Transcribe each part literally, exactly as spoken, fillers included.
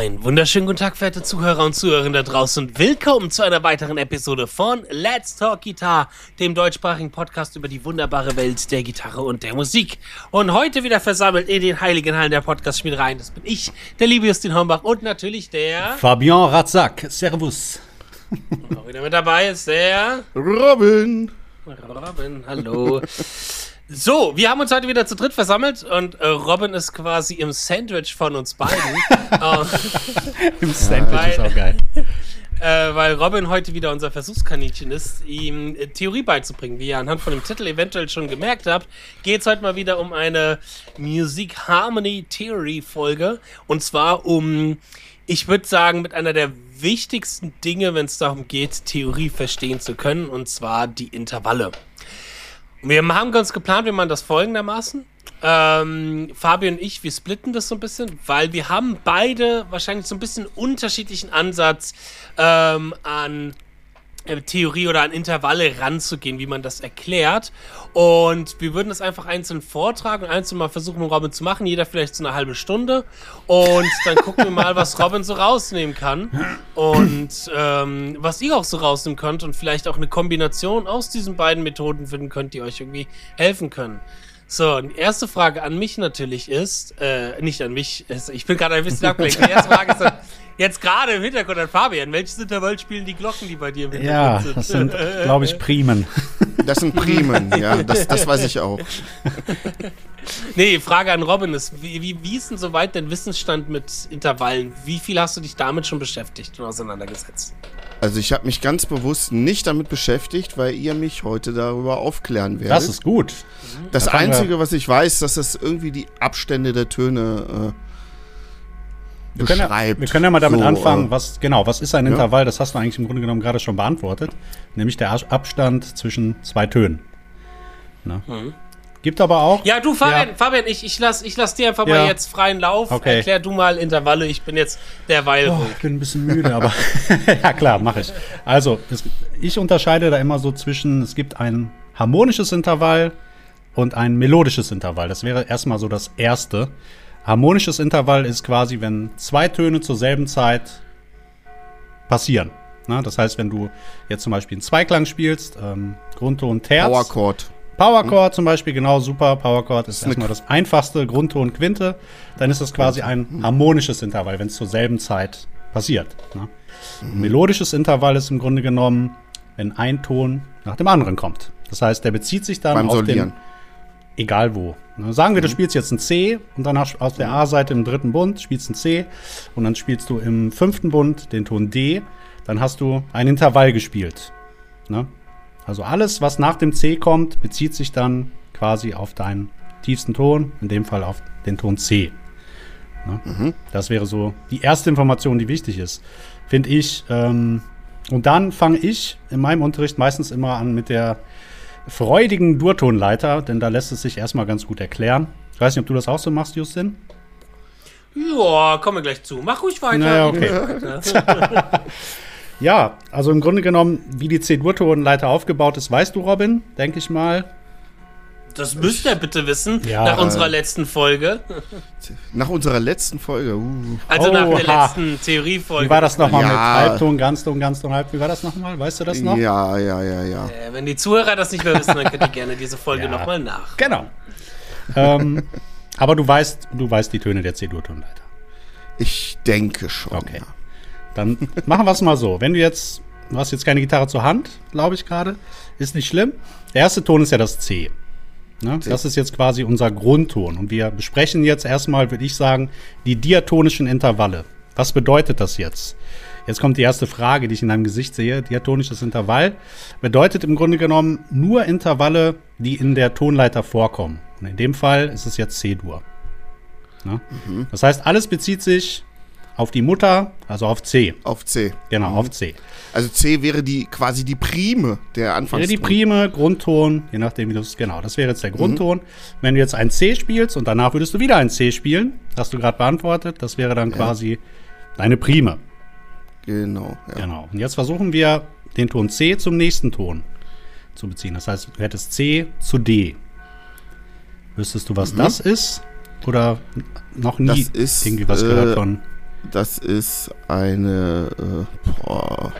Einen wunderschönen guten Tag, verehrte Zuhörer und Zuhörerinnen da draußen und willkommen zu einer weiteren Episode von Let's Talk Guitar, dem deutschsprachigen Podcast über die wunderbare Welt der Gitarre und der Musik. Und heute wieder versammelt in den heiligen Hallen der Podcast-Schmiedereien. Das bin ich, der liebe Justin Hombach und natürlich der Fabian Ratzak. Servus. Und auch wieder mit dabei ist der Robin. Robin, hallo. So, wir haben uns heute wieder zu dritt versammelt und äh, Robin ist quasi im Sandwich von uns beiden. Im Sandwich weil, ist auch geil. Äh, weil Robin heute wieder unser Versuchskaninchen ist, ihm äh, Theorie beizubringen. Wie ihr anhand von dem Titel eventuell schon gemerkt habt, geht es heute mal wieder um eine Music Harmony Theory Folge. Und zwar um, ich würde sagen, mit einer der wichtigsten Dinge, wenn es darum geht, Theorie verstehen zu können, und zwar die Intervalle. Wir haben ganz geplant, wir machen das folgendermaßen. Ähm, Fabi und ich, wir splitten das so ein bisschen, weil wir haben beide wahrscheinlich so ein bisschen unterschiedlichen Ansatz ähm, an äh, Theorie oder an Intervalle ranzugehen, wie man das erklärt. Und wir würden das einfach einzeln vortragen und einzeln mal versuchen, mit Robin zu machen. Jeder vielleicht so eine halbe Stunde. Und dann gucken wir mal, was Robin so rausnehmen kann. Und ähm, was ihr auch so rausnehmen könnt. Und vielleicht auch eine Kombination aus diesen beiden Methoden finden könnt, die euch irgendwie helfen können. So, die erste Frage an mich natürlich ist, äh, nicht an mich, ich bin gerade ein bisschen abgelenkt. Die erste Frage ist dann, jetzt gerade im Hintergrund an Fabian, welches Intervall spielen die Glocken, die bei dir im Hintergrund Ja, sind? das sind, glaube ich, Primen. Das sind Primen, ja, das, das weiß ich auch. Nee, Frage an Robin ist, wie, wie, wie ist denn soweit dein Wissensstand mit Intervallen? Wie viel hast du dich damit schon beschäftigt und auseinandergesetzt? Also ich habe mich ganz bewusst nicht damit beschäftigt, weil ihr mich heute darüber aufklären werdet. Das ist gut. Das Da fangen Einzige, was ich weiß, dass das irgendwie die Abstände der Töne äh, Wir können, ja, beschreibt. wir können ja mal damit So, anfangen, äh, was genau, was ist ein ja. Intervall? Das hast du eigentlich im Grunde genommen gerade schon beantwortet. Nämlich der Abstand zwischen zwei Tönen. Ne? Mhm. Gibt aber auch. Ja, du, Fabian, Ja. Fabian ich, ich lass, ich lass dir einfach Ja. mal jetzt freien Lauf. Okay. Erklär du mal Intervalle, ich bin jetzt derweil Oh, ruhig. ich bin ein bisschen müde, aber ja klar, mache ich. Also, es, ich unterscheide da immer so zwischen, es gibt ein harmonisches Intervall und ein melodisches Intervall. Das wäre erstmal so das erste. Harmonisches Intervall ist quasi, wenn zwei Töne zur selben Zeit passieren. Na, das heißt, wenn du jetzt zum Beispiel einen Zweiklang spielst, ähm, Grundton, Terz. Powerchord. Powerchord zum Beispiel, genau, super. Powerchord ist eine erstmal das einfachste, Grundton, Quinte. Dann ist das quasi ein harmonisches Intervall, wenn es zur selben Zeit passiert. Ne? Ein melodisches Intervall ist im Grunde genommen, wenn ein Ton nach dem anderen kommt. Das heißt, der bezieht sich dann Beim auf Solieren. den, egal wo. Ne? Sagen wir, du spielst jetzt ein C und dann hast du aus der A-Seite im dritten Bund spielst ein C und dann spielst du im fünften Bund den Ton D, dann hast du ein Intervall gespielt. Ne? Also alles, was nach dem C kommt, bezieht sich dann quasi auf deinen tiefsten Ton, in dem Fall auf den Ton C. Ne? Mhm. Das wäre so die erste Information, die wichtig ist, finde ich. Ähm, und dann fange ich in meinem Unterricht meistens immer an mit der freudigen Durtonleiter, denn da lässt es sich erstmal ganz gut erklären. Ich weiß nicht, ob du das auch so machst, Justin? Ja, kommen wir gleich zu. Mach ruhig weiter. Naja, okay. Ja, also im Grunde genommen, wie die C-Dur-Tonleiter aufgebaut ist, weißt du, Robin, denke ich mal. Das müsst ihr bitte wissen, Ja. nach unserer letzten Folge. Nach unserer letzten Folge. Uh. Also nach der Oha. letzten Theoriefolge. Wie war das nochmal Ja. mit Halbton, Ganzton, Ganzton, Halb? Wie war das nochmal? Weißt du das noch? Ja, ja, ja, ja. Äh, wenn die Zuhörer das nicht mehr wissen, dann könnt ihr gerne diese Folge Ja. nochmal nach. Genau. ähm, aber du weißt, du weißt die Töne der C-Dur-Tonleiter. Ich denke schon. Okay. Ja. Dann machen wir es mal so. Wenn du jetzt, du hast jetzt keine Gitarre zur Hand, glaube ich gerade, ist nicht schlimm. Der erste Ton ist ja das C. Ne? C. Das ist jetzt quasi unser Grundton. Und wir besprechen jetzt erstmal, würde ich sagen, die diatonischen Intervalle. Was bedeutet das jetzt? Jetzt kommt die erste Frage, die ich in deinem Gesicht sehe. Diatonisches Intervall bedeutet im Grunde genommen nur Intervalle, die in der Tonleiter vorkommen. Und in dem Fall ist es jetzt C-Dur. Ne? Mhm. Das heißt, alles bezieht sich auf die Mutter, also auf C. Auf C. Genau, Mhm. auf C. Also C wäre die quasi die Prime der Anfangston. Wäre die Prime, Grundton, je nachdem wie du es, genau, das wäre jetzt der Grundton. Mhm. Wenn du jetzt ein C spielst und danach würdest du wieder ein C spielen, hast du gerade beantwortet, das wäre dann Ja. quasi deine Prime. Genau, ja. Genau. Und jetzt versuchen wir, den Ton C zum nächsten Ton zu beziehen. Das heißt, du hättest C zu D. Wüsstest du, was Mhm. das ist? Oder noch nie Das ist, irgendwie was äh, gehört von Das ist eine. Äh, boah.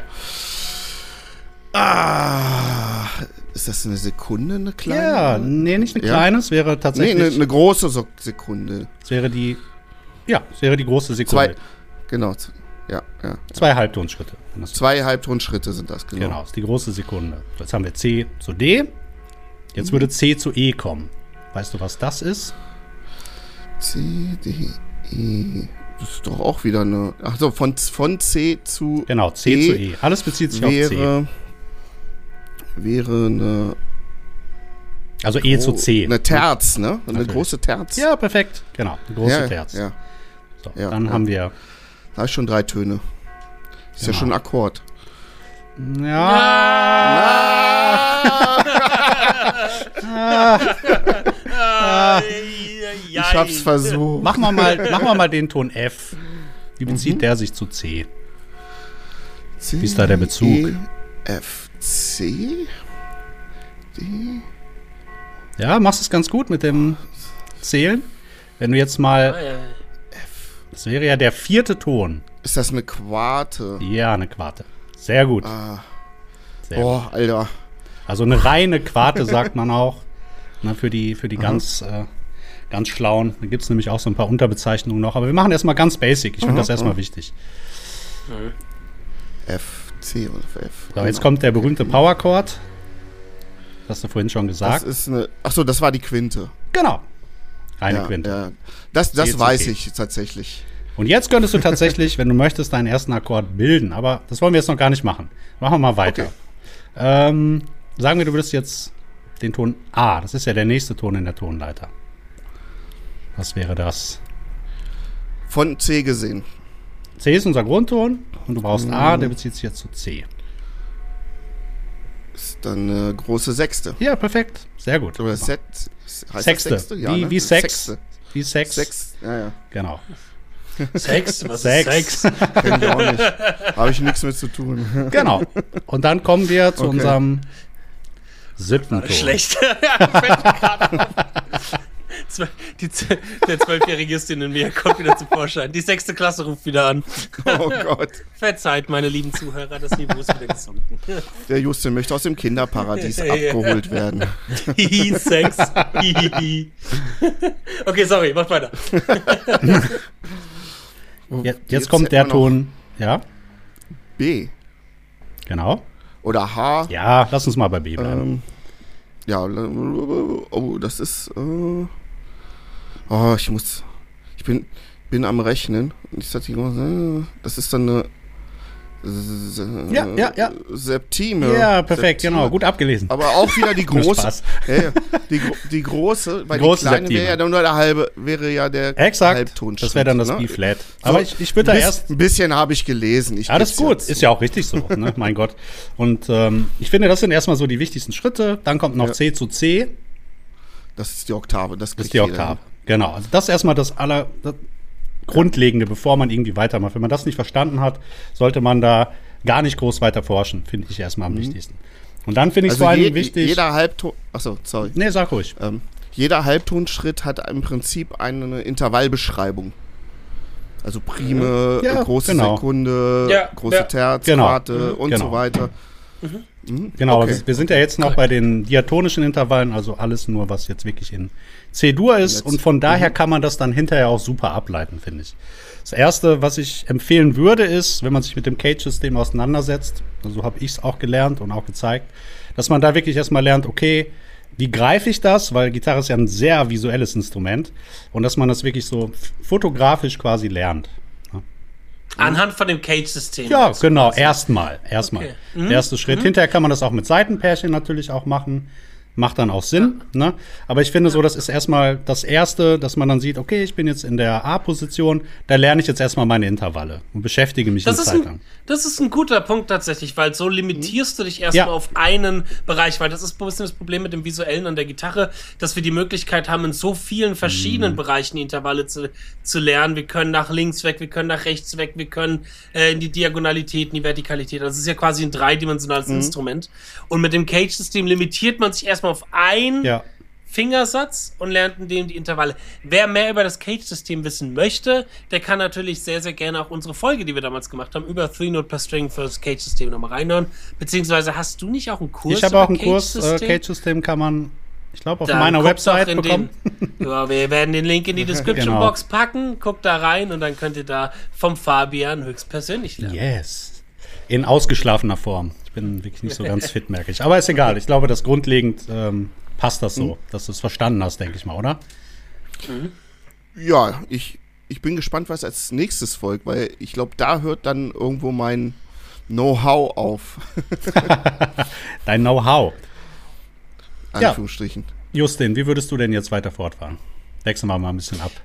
Ah, ist das eine Sekunde, eine kleine? Ja, nee, nicht eine Ja. kleine, es wäre Nee, tatsächlich. eine, eine große so Sekunde. Es wäre die. Ja, es wäre die große Sekunde. Zwei. Genau. Ja, ja. Zwei Halbtonschritte. wenn das- Zwei Halbtonschritte sind das, genau. Genau, ist die große Sekunde. Jetzt haben wir C zu D. Jetzt würde C zu E kommen. Weißt du, was das ist? C, D, E. Das ist doch auch wieder eine. Achso, von, von C zu. Genau, C E zu E. Alles bezieht sich auf C. wäre, wäre eine. Also E zu oh, C. Eine Terz, ne? Eine Natürlich. große Terz. Ja, perfekt. Genau, eine große ja, Terz. Ja, So, ja, dann ja. haben wir. da habe ich schon drei Töne. Ist ja Genau. schon ein Akkord. Ich Ich hab's versucht. Machen wir mal, machen wir mal den Ton F. Wie bezieht der sich zu C? C, Wie ist da der Bezug? E, F, C, D. Ja, machst es ganz gut mit dem Zählen. Wenn du jetzt mal. Das wäre ja der vierte Ton. Ist das eine Quarte? Ja, eine Quarte. Sehr gut. Ah. Sehr gut. Boah, Alter. Also eine reine Quarte sagt man auch. Na, für die, für die ganz, äh, ganz Schlauen. Da gibt es nämlich auch so ein paar Unterbezeichnungen noch. Aber wir machen erstmal ganz basic. Ich finde Aha, das erstmal aha. wichtig. F, C und F. So, jetzt kommt der berühmte Power-Chord. Das hast du vorhin schon Das gesagt. ist eine. Achso, das war die Quinte. Genau. Reine Ja, Quinte. ja. Das, das C zu weiß E. ich tatsächlich. Und jetzt könntest du tatsächlich, wenn du möchtest, deinen ersten Akkord bilden. Aber das wollen wir jetzt noch gar nicht machen. Machen wir mal weiter. Okay. Ähm, sagen wir, du würdest jetzt den Ton A. Das ist ja der nächste Ton in der Tonleiter. Was wäre das? Von C gesehen. C ist unser Grundton und du brauchst Mhm. A, der bezieht sich jetzt zu C. Ist dann eine große Sechste. Ja, perfekt. Sehr gut. Oder Set, heißt Sechste. das Sechste? Ja, wie, ne? wie Sex. Sechste. Wie Sex. Sechs. Ja, ja. Genau. Sex? Was Sex. ist Sex? Kenn ich auch nicht. Habe ich nichts mit zu tun. Genau. Und dann kommen wir zu Okay. unserem siebten Ton. Schlecht. Ja, fällt mir gerade auf. Zwe- Die, Z- der zwölfjährige Justin in mir kommt wieder zum Vorschein. Die sechste Klasse ruft wieder an. Oh Gott. Verzeiht, meine lieben Zuhörer, das Niveau ist wieder gesunken. Der Justin möchte aus dem Kinderparadies Ja. abgeholt werden. Hihi, Sex. Hihi. Okay, sorry, macht weiter. Jetzt, jetzt kommt der hätten wir noch Ton. Ja, B. genau. Oder H. Ja, lass uns mal bei B bleiben. Ähm, ja, oh, das ist. Äh, oh, ich muss. Ich bin, bin am Rechnen. Ich sag die große- Das ist dann eine. Se- Ja, ja, ja. Septime. Ja, perfekt, Septime. genau. Gut abgelesen. Aber auch wieder die Nur große. Spaß. Ja, ja, die, gro- die große, weil Die große die kleine Septime. wäre ja dann nur der halbe, wäre ja der Exakt. Halbtonschritt. Das wäre dann das ne? B-Flat. So, Aber ich, ich würde da Bis- erst. Ein bisschen habe ich gelesen. Ich Ja, das ist geb's gut. jetzt. Ist ja auch richtig so. Ne? Mein Gott. Und ähm, ich finde, das sind erstmal so die wichtigsten Schritte. Dann kommt noch Ja. C zu C. Das ist die Oktave. Das, Das kriegt ist die jeder Oktave. Genau. Also das ist erstmal das aller das Grundlegende, bevor man irgendwie weitermacht. Wenn man das nicht verstanden hat, sollte man da gar nicht groß weiter forschen. Finde ich erstmal am wichtigsten. Und dann finde ich es Also vor allem je, wichtig. jeder Halbton. Achso, sorry. Nee, sag ruhig. Ähm, jeder Halbtonschritt hat im Prinzip eine Intervallbeschreibung. Also Prime, Ja, äh, große genau. Sekunde, Ja, große ja. Terz, Genau. Quarte und Genau. so weiter. Genau, Okay. wir, wir sind ja jetzt noch bei den diatonischen Intervallen, also alles nur, was jetzt wirklich in C-Dur ist. Jetzt. Und von daher kann man das dann hinterher auch super ableiten, finde ich. Das Erste, was ich empfehlen würde, ist, wenn man sich mit dem Cage-System auseinandersetzt, so habe ich es auch gelernt und auch gezeigt, dass man da wirklich erstmal lernt, okay, wie greife ich das? Weil Gitarre ist ja ein sehr visuelles Instrument. Und dass man das wirklich so f- fotografisch quasi lernt. Anhand von dem Cage-System. Ja, Also genau, quasi. erstmal, erstmal. Okay. Mhm. Der erste Schritt. Hinterher kann man das auch mit Seitenpärchen natürlich auch machen. Macht dann auch Sinn, ne? Aber ich finde so, das ist erstmal das Erste, dass man dann sieht, okay, ich bin jetzt in der A-Position, da lerne ich jetzt erstmal meine Intervalle und beschäftige mich Das eine ist, Zeit ein, lang. das ist ein guter Punkt tatsächlich, weil so limitierst du dich erstmal Ja. auf einen Bereich, weil das ist ein bisschen das Problem mit dem Visuellen an der Gitarre, dass wir die Möglichkeit haben, in so vielen verschiedenen Bereichen die Intervalle zu, zu lernen. Wir können nach links weg, wir können nach rechts weg, wir können äh, in die Diagonalität, in die Vertikalität. Also es ist ja quasi ein dreidimensionales Instrument. Und mit dem Cage-System limitiert man sich erstmal auf ein Ja, Fingersatz und lernt in dem die Intervalle. Wer mehr über das Cage-System wissen möchte, der kann natürlich sehr, sehr gerne auch unsere Folge, die wir damals gemacht haben, über Three Note per String für das Cage-System nochmal reinhören. Beziehungsweise hast du nicht auch einen Kurs? Ich habe auch einen Kurs, äh, Cage-System kann man, ich glaube, auf Dann meiner Website bekommen. Den, ja, wir werden den Link in die Description-Box genau. packen, guckt da rein und dann könnt ihr da vom Fabian höchstpersönlich lernen. Yes. In ausgeschlafener Form. Ich bin wirklich nicht so ganz fit, merke ich. Aber ist egal, ich glaube, das grundlegend ähm, passt das so, mhm. dass du es verstanden hast, denke ich mal, oder? Mhm. Ja, ich, ich bin gespannt, was als nächstes folgt, weil ich glaube, da hört dann irgendwo mein Know-how auf. Dein Know-how. Anführungsstrichen. Ja. Justin, wie würdest du denn jetzt weiter fortfahren? Wechseln wir mal ein bisschen ab.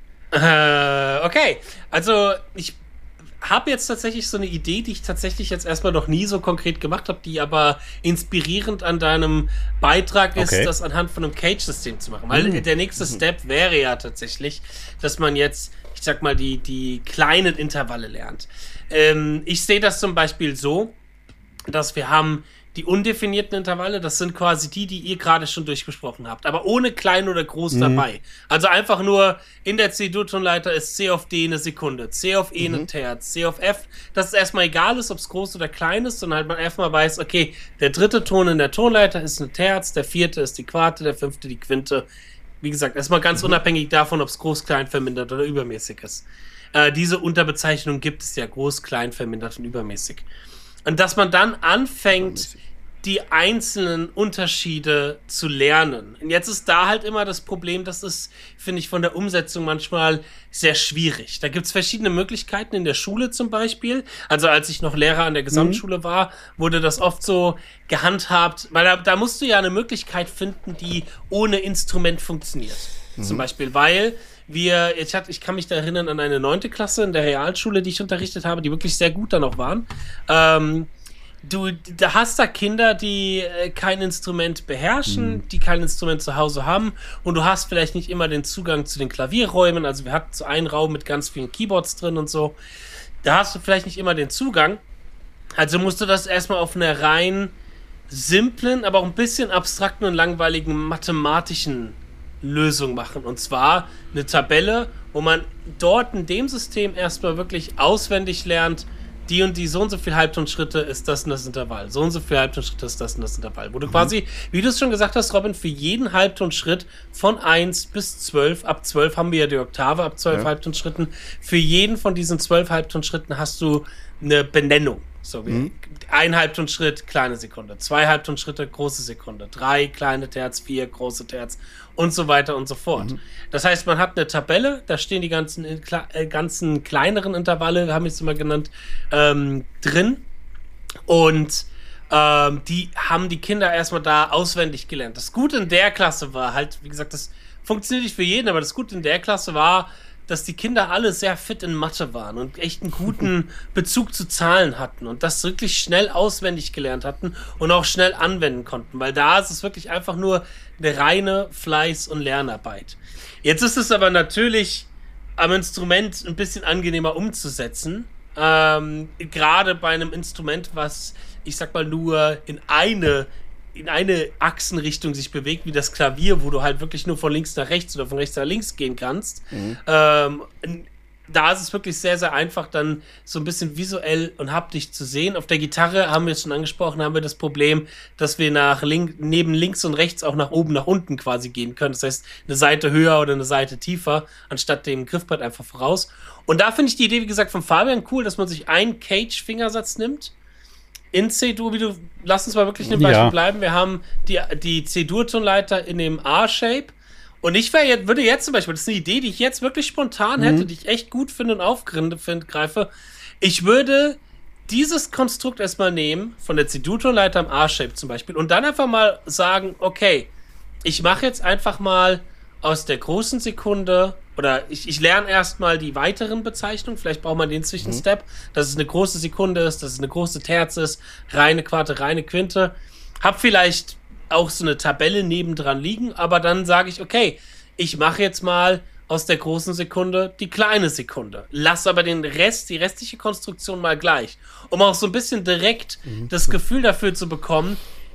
Äh, okay, also ich habe jetzt tatsächlich so eine Idee, die ich tatsächlich jetzt erstmal noch nie so konkret gemacht habe, die aber inspirierend an deinem Beitrag ist, okay. das anhand von einem Cage-System zu machen. Weil mhm. der nächste mhm. Step wäre ja tatsächlich, dass man jetzt, ich sag mal, die, die kleinen Intervalle lernt. Ähm, ich sehe das zum Beispiel so, dass wir haben die undefinierten Intervalle, das sind quasi die, die ihr gerade schon durchgesprochen habt, aber ohne klein oder groß mhm. dabei. Also einfach nur in der C-Dur-Tonleiter ist C auf D eine Sekunde, C auf E mhm. eine Terz, C auf F, dass es erstmal egal ist, ob es groß oder klein ist, sondern halt man erstmal weiß, okay, der dritte Ton in der Tonleiter ist eine Terz, der vierte ist die Quarte, der fünfte die Quinte. Wie gesagt, erstmal ganz mhm. unabhängig davon, ob es groß, klein, vermindert oder übermäßig ist. Äh, diese Unterbezeichnung gibt es ja, groß, klein, vermindert und übermäßig. Und dass man dann anfängt, die einzelnen Unterschiede zu lernen. Und jetzt ist da halt immer das Problem, das ist, finde ich, von der Umsetzung manchmal sehr schwierig. Da gibt es verschiedene Möglichkeiten in der Schule zum Beispiel. Also als ich noch Lehrer an der Gesamtschule mhm. war, wurde das oft so gehandhabt, weil da, da musst du ja eine Möglichkeit finden, die ohne Instrument funktioniert. Mhm. Zum Beispiel, weil wir, ich, hatte, ich kann mich da erinnern an eine neunte Klasse in der Realschule, die ich unterrichtet habe, die wirklich sehr gut dann auch waren. Ähm, du, da hast da Kinder, die äh, kein Instrument beherrschen, mhm. die kein Instrument zu Hause haben und du hast vielleicht nicht immer den Zugang zu den Klavierräumen, also wir hatten so einen Raum mit ganz vielen Keyboards drin und so. Da hast du vielleicht nicht immer den Zugang. Also musst du das erstmal auf einer rein simplen, aber auch ein bisschen abstrakten und langweiligen mathematischen Lösung machen. Und zwar eine Tabelle, wo man dort in dem System erstmal wirklich auswendig lernt, die und die so und so viel Halbtonschritte ist das und das Intervall. So und so viel Halbtonschritte ist das und das Intervall. Wo du mhm. quasi, wie du es schon gesagt hast, Robin, für jeden Halbtonschritt von eins bis zwölf, ab zwölf haben wir ja die Oktave, ab zwölf ja. Halbtonschritten, für jeden von diesen zwölf Halbtonschritten hast du eine Benennung. So wie mhm. ein Halbtonschritt, kleine Sekunde, zwei Halbtonschritte, große Sekunde, drei kleine Terz, vier große Terz und so weiter und so fort. Mhm. Das heißt, man hat eine Tabelle, da stehen die ganzen, äh, ganzen kleineren Intervalle, haben wir es immer genannt, ähm, drin und ähm, die haben die Kinder erstmal da auswendig gelernt. Das Gute in der Klasse war halt, wie gesagt, das funktioniert nicht für jeden, aber das Gute in der Klasse war, dass die Kinder alle sehr fit in Mathe waren und echt einen guten Bezug zu Zahlen hatten und das wirklich schnell auswendig gelernt hatten und auch schnell anwenden konnten, weil da ist es wirklich einfach nur eine reine Fleiß- und Lernarbeit. Jetzt ist es aber natürlich am Instrument ein bisschen angenehmer umzusetzen, ähm, gerade bei einem Instrument, was, ich sag mal, nur in eine in eine Achsenrichtung sich bewegt, wie das Klavier, wo du halt wirklich nur von links nach rechts oder von rechts nach links gehen kannst. Mhm. Ähm, da ist es wirklich sehr, sehr einfach, dann so ein bisschen visuell und haptisch zu sehen. Auf der Gitarre, haben wir es schon angesprochen, haben wir das Problem, dass wir nach link- neben links und rechts auch nach oben, nach unten quasi gehen können. Das heißt, eine Seite höher oder eine Seite tiefer, anstatt dem Griffbrett einfach voraus. Und da finde ich die Idee, wie gesagt, von Fabian cool, dass man sich einen Cage-Fingersatz nimmt, in C-Dur, wie du, lass uns mal wirklich in dem Beispiel ja. bleiben. Wir haben die, die C-Dur-Tonleiter in dem A-Shape. Und ich wär jetzt, würde jetzt zum Beispiel, das ist eine Idee, die ich jetzt wirklich spontan mhm. hätte, die ich echt gut finde und aufgreife. Ich würde dieses Konstrukt erstmal nehmen, von der C-Dur-Tonleiter im A-Shape zum Beispiel, und dann einfach mal sagen, okay, ich mache jetzt einfach mal aus der großen Sekunde, oder ich, ich lerne erstmal die weiteren Bezeichnungen, vielleicht braucht man den Zwischenstep, mhm. dass es eine große Sekunde ist, dass es eine große Terz ist, reine Quarte, reine Quinte. Hab vielleicht auch so eine Tabelle nebendran liegen, aber dann sage ich, okay, ich mache jetzt mal aus der großen Sekunde die kleine Sekunde. Lass aber den Rest, die restliche Konstruktion mal gleich, um auch so ein bisschen direkt mhm. das Gefühl dafür zu bekommen,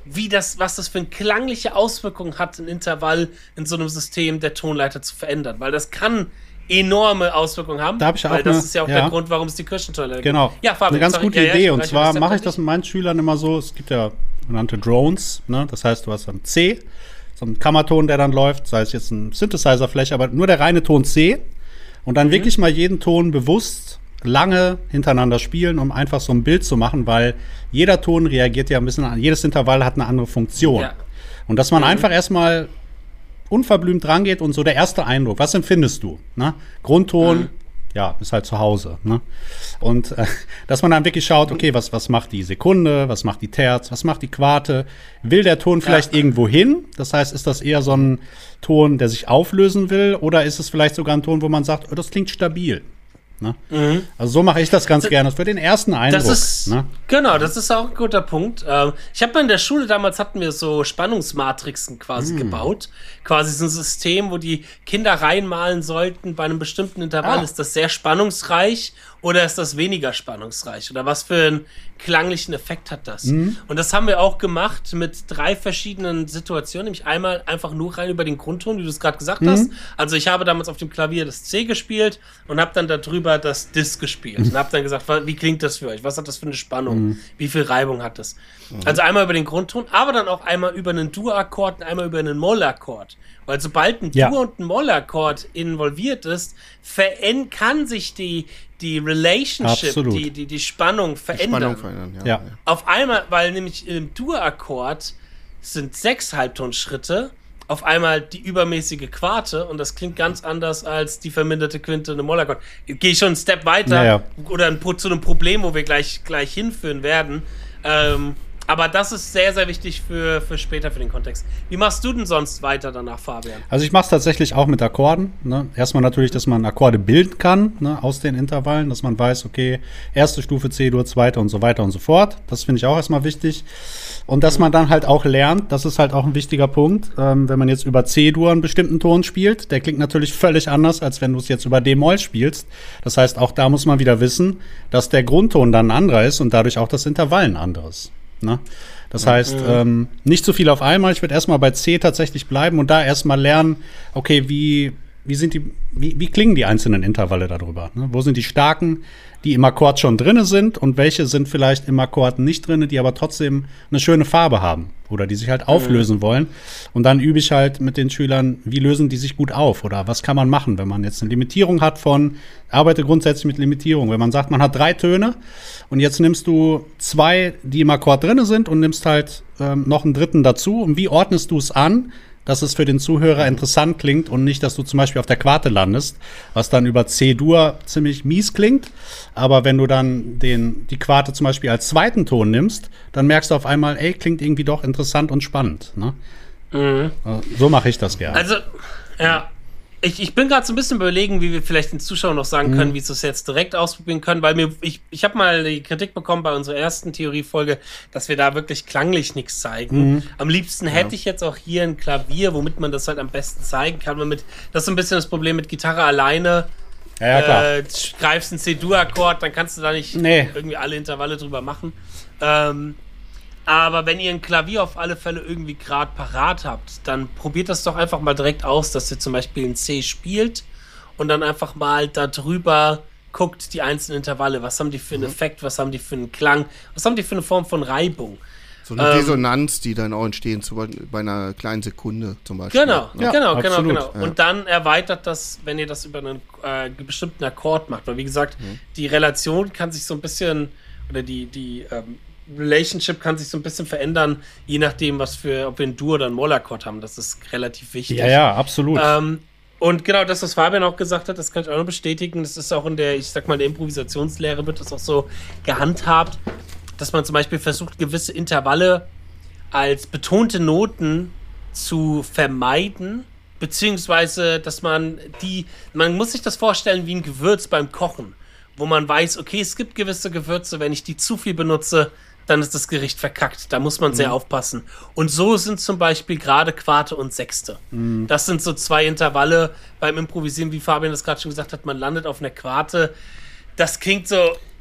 wie das, was das für eine klangliche Auswirkung hat, ein Intervall in so einem System der Tonleiter zu verändern. Weil das kann enorme Auswirkungen haben. Da habe ich auch weil das eine, ist ja auch ja. der Grund, warum es die Kirchentonleiter gibt. Genau. Ja, Fabian, eine ganz sorry. gute ja, Idee. ja, Und zwar mache ich das mit meinen Schülern immer so, es gibt ja sogenannte Drones, ne? Das heißt, du hast dann C, so einen Kammerton, der dann läuft, sei es jetzt ein Synthesizer-Fläche, aber nur der reine Ton C. Und dann mhm. wirklich mal jeden Ton bewusst lange hintereinander spielen, um einfach so ein Bild zu machen, weil jeder Ton reagiert ja ein bisschen an, jedes Intervall hat eine andere Funktion. Ja. Und dass man mhm. einfach erstmal unverblümt rangeht und so der erste Eindruck, was empfindest du? Ne? Grundton, mhm. ja, ist halt zu Hause. Ne? Und äh, dass man dann wirklich schaut, okay, was, was macht die Sekunde, was macht die Terz, was macht die Quarte? Will der Ton vielleicht ja. irgendwo hin? Das heißt, ist das eher so ein Ton, der sich auflösen will? Oder ist es vielleicht sogar ein Ton, wo man sagt, oh, das klingt stabil? Ne? Mhm. Also so mache ich das ganz das, gerne. Das für den ersten Eindruck. Das ist, ne? Genau, das ist auch ein guter Punkt. Ähm, ich habe mal in der Schule, damals hatten wir so Spannungsmatrixen quasi mhm. gebaut. Quasi so ein System, wo die Kinder reinmalen sollten, bei einem bestimmten Intervall, ah. ist das sehr spannungsreich oder ist das weniger spannungsreich? Oder was für einen klanglichen Effekt hat das? Mhm. Und das haben wir auch gemacht mit drei verschiedenen Situationen. Nämlich einmal einfach nur rein über den Grundton, wie du es gerade gesagt mhm. hast. Also ich habe damals auf dem Klavier das C gespielt und habe dann darüber das Dis gespielt. Und habe dann gesagt, wie klingt das für euch? Was hat das für eine Spannung? Mhm. Wie viel Reibung hat das? Mhm. Also einmal über den Grundton, aber dann auch einmal über einen Dur-Akkord und einmal über einen Moll-Akkord. Weil sobald ein ja. Dur- und ein Moll-Akkord involviert ist, veränd- kann sich die, die Relationship, die, die, die Spannung verändern. Die Spannung verändern ja. Ja. Auf einmal, weil nämlich im Dur-Akkord sind sechs Halbtonschritte, auf einmal die übermäßige Quarte und das klingt ganz anders als die verminderte Quinte in einem Mollakkord. Gehe ich schon einen Step weiter ja, ja. oder ein, zu einem Problem, wo wir gleich, gleich hinführen werden. Ähm, aber das ist sehr, sehr wichtig für, für später, für den Kontext. Wie machst du denn sonst weiter danach, Fabian? Also ich mache es tatsächlich auch mit Akkorden. Ne? Erstmal natürlich, dass man Akkorde bilden kann, ne, aus den Intervallen, dass man weiß, okay, erste Stufe C-Dur, zweite und so weiter und so fort. Das finde ich auch erstmal wichtig. Und dass man dann halt auch lernt, das ist halt auch ein wichtiger Punkt, ähm, wenn man jetzt über C-Dur einen bestimmten Ton spielt, der klingt natürlich völlig anders, als wenn du es jetzt über D-Moll spielst. Das heißt, auch da muss man wieder wissen, dass der Grundton dann ein anderer ist und dadurch auch das Intervall ein anderes. Ne? Das heißt, mhm. ähm, nicht zu viel auf einmal. Ich würde erstmal bei C tatsächlich bleiben und da erstmal lernen, okay, wie, wie sind die, wie, wie klingen die einzelnen Intervalle darüber? Ne? Wo sind die starken, die im Akkord schon drinne sind und welche sind vielleicht im Akkord nicht drinne, die aber trotzdem eine schöne Farbe haben oder die sich halt auflösen mhm. wollen. Und dann übe ich halt mit den Schülern, wie lösen die sich gut auf oder was kann man machen, wenn man jetzt eine Limitierung hat von, arbeite grundsätzlich mit Limitierung. Wenn man sagt, man hat drei Töne und jetzt nimmst du zwei, die im Akkord drinne sind und nimmst halt ähm, noch einen dritten dazu und wie ordnest du es an, dass es für den Zuhörer interessant klingt und nicht, dass du zum Beispiel auf der Quarte landest, was dann über C-Dur ziemlich mies klingt. Aber wenn du dann den, die Quarte zum Beispiel als zweiten Ton nimmst, dann merkst du auf einmal, ey, klingt irgendwie doch interessant und spannend. Ne? Mhm. So mache ich das gerne. Also, ja. Ich, ich bin gerade so ein bisschen überlegen, wie wir vielleicht den Zuschauern noch sagen können, mhm. wie sie es jetzt direkt ausprobieren können, weil mir ich, ich habe mal die Kritik bekommen bei unserer ersten Theoriefolge, dass wir da wirklich klanglich nichts zeigen. Mhm. Am liebsten hätte ja. ich jetzt auch hier ein Klavier, womit man das halt am besten zeigen kann. Man mit, das ist so ein bisschen das Problem mit Gitarre alleine. Ja, ja, klar. Äh, greifst einen C-Dur-Akkord, dann kannst du da nicht nee. irgendwie alle Intervalle drüber machen. Ähm, Aber wenn ihr ein Klavier auf alle Fälle irgendwie gerade parat habt, dann probiert das doch einfach mal direkt aus, dass ihr zum Beispiel ein C spielt und dann einfach mal da drüber guckt, die einzelnen Intervalle. Was haben die für einen mhm. Effekt, was haben die für einen Klang, was haben die für eine Form von Reibung? So eine ähm, Resonanz, die dann auch entstehen, zum Beispiel bei einer kleinen Sekunde zum Beispiel. Genau, ja, genau, genau, absolut. genau. Und ja. dann erweitert das, wenn ihr das über einen äh, bestimmten Akkord macht. Weil wie gesagt, mhm. die Relation kann sich so ein bisschen, oder die, die ähm, Relationship kann sich so ein bisschen verändern, je nachdem, was für, ob wir einen Dur- oder einen Moll-Akkord haben. Das ist relativ wichtig. Ja, ja, absolut. Ähm, und genau das, was Fabian auch gesagt hat, das kann ich auch noch bestätigen. Das ist auch in der, ich sag mal, der Improvisationslehre wird das auch so gehandhabt, dass man zum Beispiel versucht, gewisse Intervalle als betonte Noten zu vermeiden, beziehungsweise, dass man die, man muss sich das vorstellen wie ein Gewürz beim Kochen, wo man weiß, okay, es gibt gewisse Gewürze, wenn ich die zu viel benutze, dann ist das Gericht verkackt. Da muss man mhm. sehr aufpassen. Und so sind zum Beispiel gerade Quarte und Sechste. Mhm. Das sind so zwei Intervalle beim Improvisieren, wie Fabian das gerade schon gesagt hat, man landet auf einer Quarte. Das klingt so,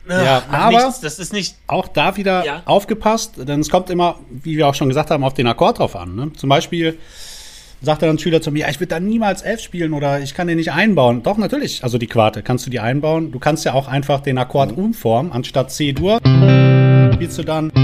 Ja, Ach, aber nichts, das ist nicht. auch da wieder Ja. aufgepasst, denn es kommt immer, wie wir auch schon gesagt haben, auf den Akkord drauf an. Ne? Zum Beispiel sagt dann ein Schüler zu mir, ja, ich würde da niemals F spielen oder ich kann den nicht einbauen. Doch, natürlich, also die Quarte kannst du die einbauen. Du kannst ja auch einfach den Akkord umformen, anstatt C-Dur spielst du dann.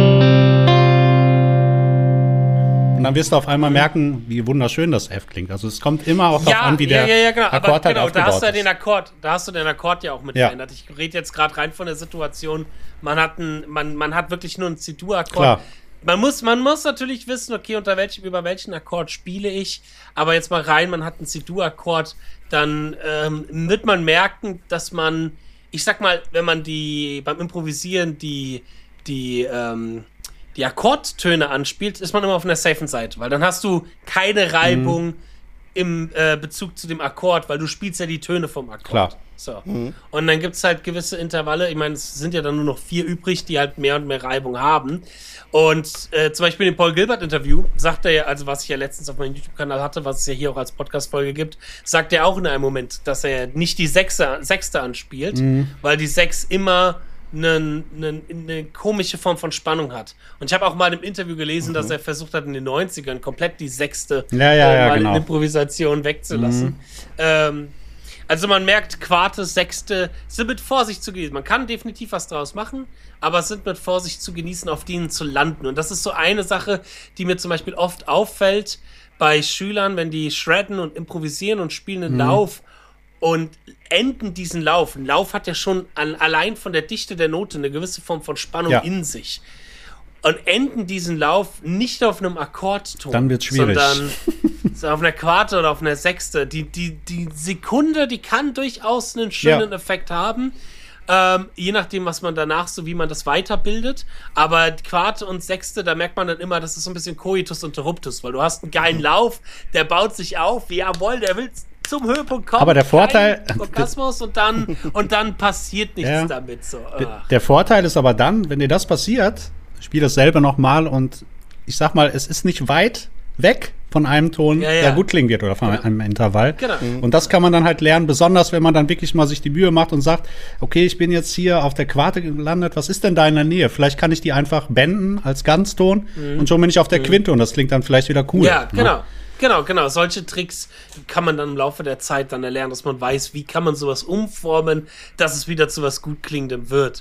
Und dann wirst du auf einmal merken, wie wunderschön das F klingt. Also es kommt immer auch darauf an, wie der ja, ja, genau. Akkord Aber halt genau, da aufgebaut hast du ja ist. den Akkord, da hast du den Akkord ja auch mit Ja. verändert. Ich rede jetzt gerade rein von der Situation, man hat, ein, man, man hat wirklich nur einen C-Dur-Akkord. Klar. Man muss, man muss natürlich wissen, okay, unter welchem, über welchen Akkord spiele ich. Aber jetzt mal rein, man hat einen C-Dur-Akkord, dann ähm, wird man merken, dass man, ich sag mal, wenn man die beim Improvisieren die, die, ähm, die Akkordtöne anspielt, ist man immer auf einer safen Seite, weil dann hast du keine Reibung Mhm. im äh, Bezug zu dem Akkord, weil du spielst ja die Töne vom Akkord. Klar. So. Und dann gibt es halt gewisse Intervalle, ich meine, es sind ja dann nur noch vier übrig, die halt mehr und mehr Reibung haben. Und äh, zum Beispiel im Paul Gilbert-Interview sagt er ja, also was ich ja letztens auf meinem YouTube-Kanal hatte, was es ja hier auch als Podcast-Folge gibt, sagt er auch in einem Moment, dass er nicht die Sechse, Sechste anspielt, weil die Sechs immer eine, eine, eine komische Form von Spannung hat. Und ich habe auch mal im Interview gelesen, mhm. dass er versucht hat, in den neunzigern komplett die Sechste ja, ja, äh, ja, mal genau. in Improvisation wegzulassen. Mhm. Ähm, also man merkt, Quarte, Sechste sind mit Vorsicht zu genießen. Man kann definitiv was draus machen, aber es sind mit Vorsicht zu genießen, auf denen zu landen. Und das ist so eine Sache, die mir zum Beispiel oft auffällt bei Schülern, wenn die shredden und improvisieren und spielen einen Mhm. Lauf und enden diesen Lauf. Ein Lauf hat ja schon an, allein von der Dichte der Note eine gewisse Form von Spannung Ja. in sich. Und enden diesen Lauf nicht auf einem Akkordton. Dann wird's schwierig. Sondern so auf einer Quarte oder auf einer Sechste. Die, die, die Sekunde, die kann durchaus einen schönen Ja. Effekt haben. Ähm, je nachdem, was man danach, so wie man das weiterbildet. Aber Quarte und Sechste, da merkt man dann immer, das ist so ein bisschen Coitus interruptus, weil du hast einen geilen Lauf, der baut sich auf, jawohl, der will zum Höhepunkt kommen. Aber der Vorteil- kein Orgasmus und dann, und dann passiert nichts Ja. damit. So. Der, Ah. der Vorteil ist aber dann, wenn dir das passiert, spiel dasselbe nochmal und ich sag mal, es ist nicht weit weg von einem Ton, Ja, ja. der gut klingen wird oder von Genau. einem Intervall. Genau. Und das kann man dann halt lernen, besonders wenn man dann wirklich mal sich die Mühe macht und sagt, okay, ich bin jetzt hier auf der Quarte gelandet, was ist denn da in der Nähe? Vielleicht kann ich die einfach benden als Ganzton und schon bin ich auf der Quinte und das klingt dann vielleicht wieder cool. Ja, ne? genau. Genau, genau. Solche Tricks kann man dann im Laufe der Zeit dann erlernen, dass man weiß, wie kann man sowas umformen, dass es wieder zu was gut klingendem wird.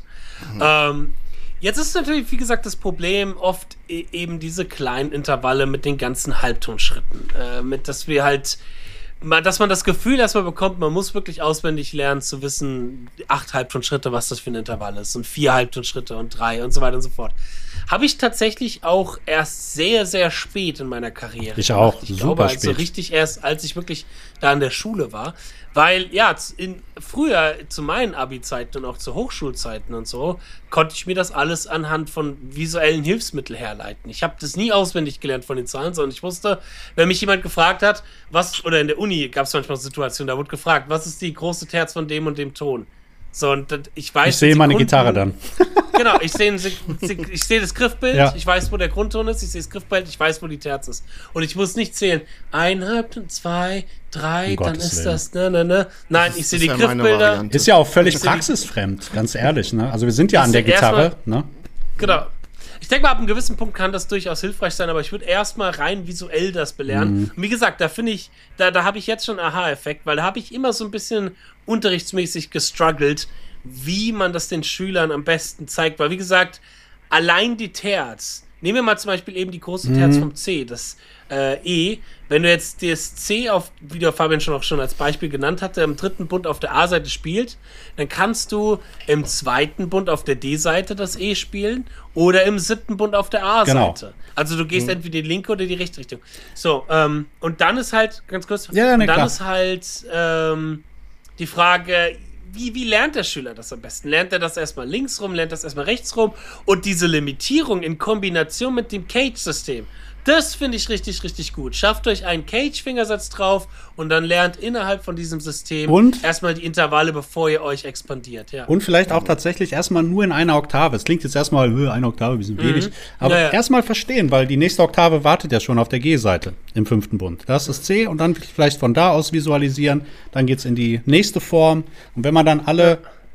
Ähm, jetzt ist natürlich, wie gesagt, das Problem oft e- eben diese kleinen Intervalle mit den ganzen Halbtonschritten. Äh, mit, dass wir halt, mal, dass man das Gefühl erstmal bekommt, man muss wirklich auswendig lernen zu wissen, acht Halbtonschritte, was das für ein Intervall ist und vier Halbtonschritte und drei und so weiter und so fort. Habe ich tatsächlich auch erst sehr, sehr spät in meiner Karriere. Ich auch, gemacht. Ich super glaube, also spät. richtig erst, als ich wirklich da in der Schule war. Weil, ja, z- in, früher zu meinen Abi-Zeiten und auch zu Hochschulzeiten und so, konnte ich mir das alles anhand von visuellen Hilfsmitteln herleiten. Ich habe das nie auswendig gelernt von den Zahlen, sondern ich wusste, wenn mich jemand gefragt hat, was, oder in der Uni gab es manchmal Situationen, da wurde gefragt, was ist die große Terz von dem und dem Ton? So, und das, ich weiß. Ich sehe meine Sekunden- Gitarre dann. Genau, ich sehe ich sehe das Griffbild, Ja. ich weiß, wo der Grundton ist, ich sehe das Griffbild, ich weiß, wo die Terz ist. Und ich muss nicht zählen. Eineinhalb, zwei, drei, Um dann Gottes ist Willen. das, ne, ne, ne. Nein, Das ich ist- sehe das die ist ja meine Griffbilder. Variante. Ist ja auch völlig Ich seh die- praxisfremd, ganz ehrlich. Ne? Also wir sind ja Ich an der seh erstmal- Gitarre. Ne? Genau. Ich denke mal, ab einem gewissen Punkt kann das durchaus hilfreich sein, aber ich würde erstmal rein visuell das belehren. Und wie gesagt, da finde ich, da, da habe ich jetzt schon einen Aha-Effekt, weil da habe ich immer so ein bisschen unterrichtsmäßig gestruggelt, wie man das den Schülern am besten zeigt. Weil, wie gesagt, allein die Terz, nehmen wir mal zum Beispiel eben die große Terz vom C, das äh, E, wenn du jetzt das C auf, wie der Fabian schon auch schon als Beispiel genannt hatte, im dritten Bund auf der A-Seite spielt, dann kannst du im zweiten Bund auf der D-Seite das E spielen oder im siebten Bund auf der A-Seite. Genau. Also du gehst entweder die linke oder die rechte Richtung. So, ähm, und dann ist halt, ganz kurz, Ja, ja, ne, und dann klar. ist halt ähm, die Frage, wie, wie lernt der Schüler das am besten? Lernt er das erstmal links rum, lernt das erstmal rechts rum? Und diese Limitierung in Kombination mit dem Cage-System, das finde ich richtig, richtig gut. Schafft euch einen Cage-Fingersatz drauf und dann lernt innerhalb von diesem System Und? erstmal die Intervalle, bevor ihr euch expandiert. Ja. Und vielleicht auch tatsächlich erstmal nur in einer Oktave. Es klingt jetzt erstmal, äh, eine Oktave, wir sind wenig. Aber Ja, ja. erstmal verstehen, weil die nächste Oktave wartet ja schon auf der G-Seite im fünften Bund. Das ist C und dann vielleicht von da aus visualisieren. Dann geht's in die nächste Form. Und wenn man dann alle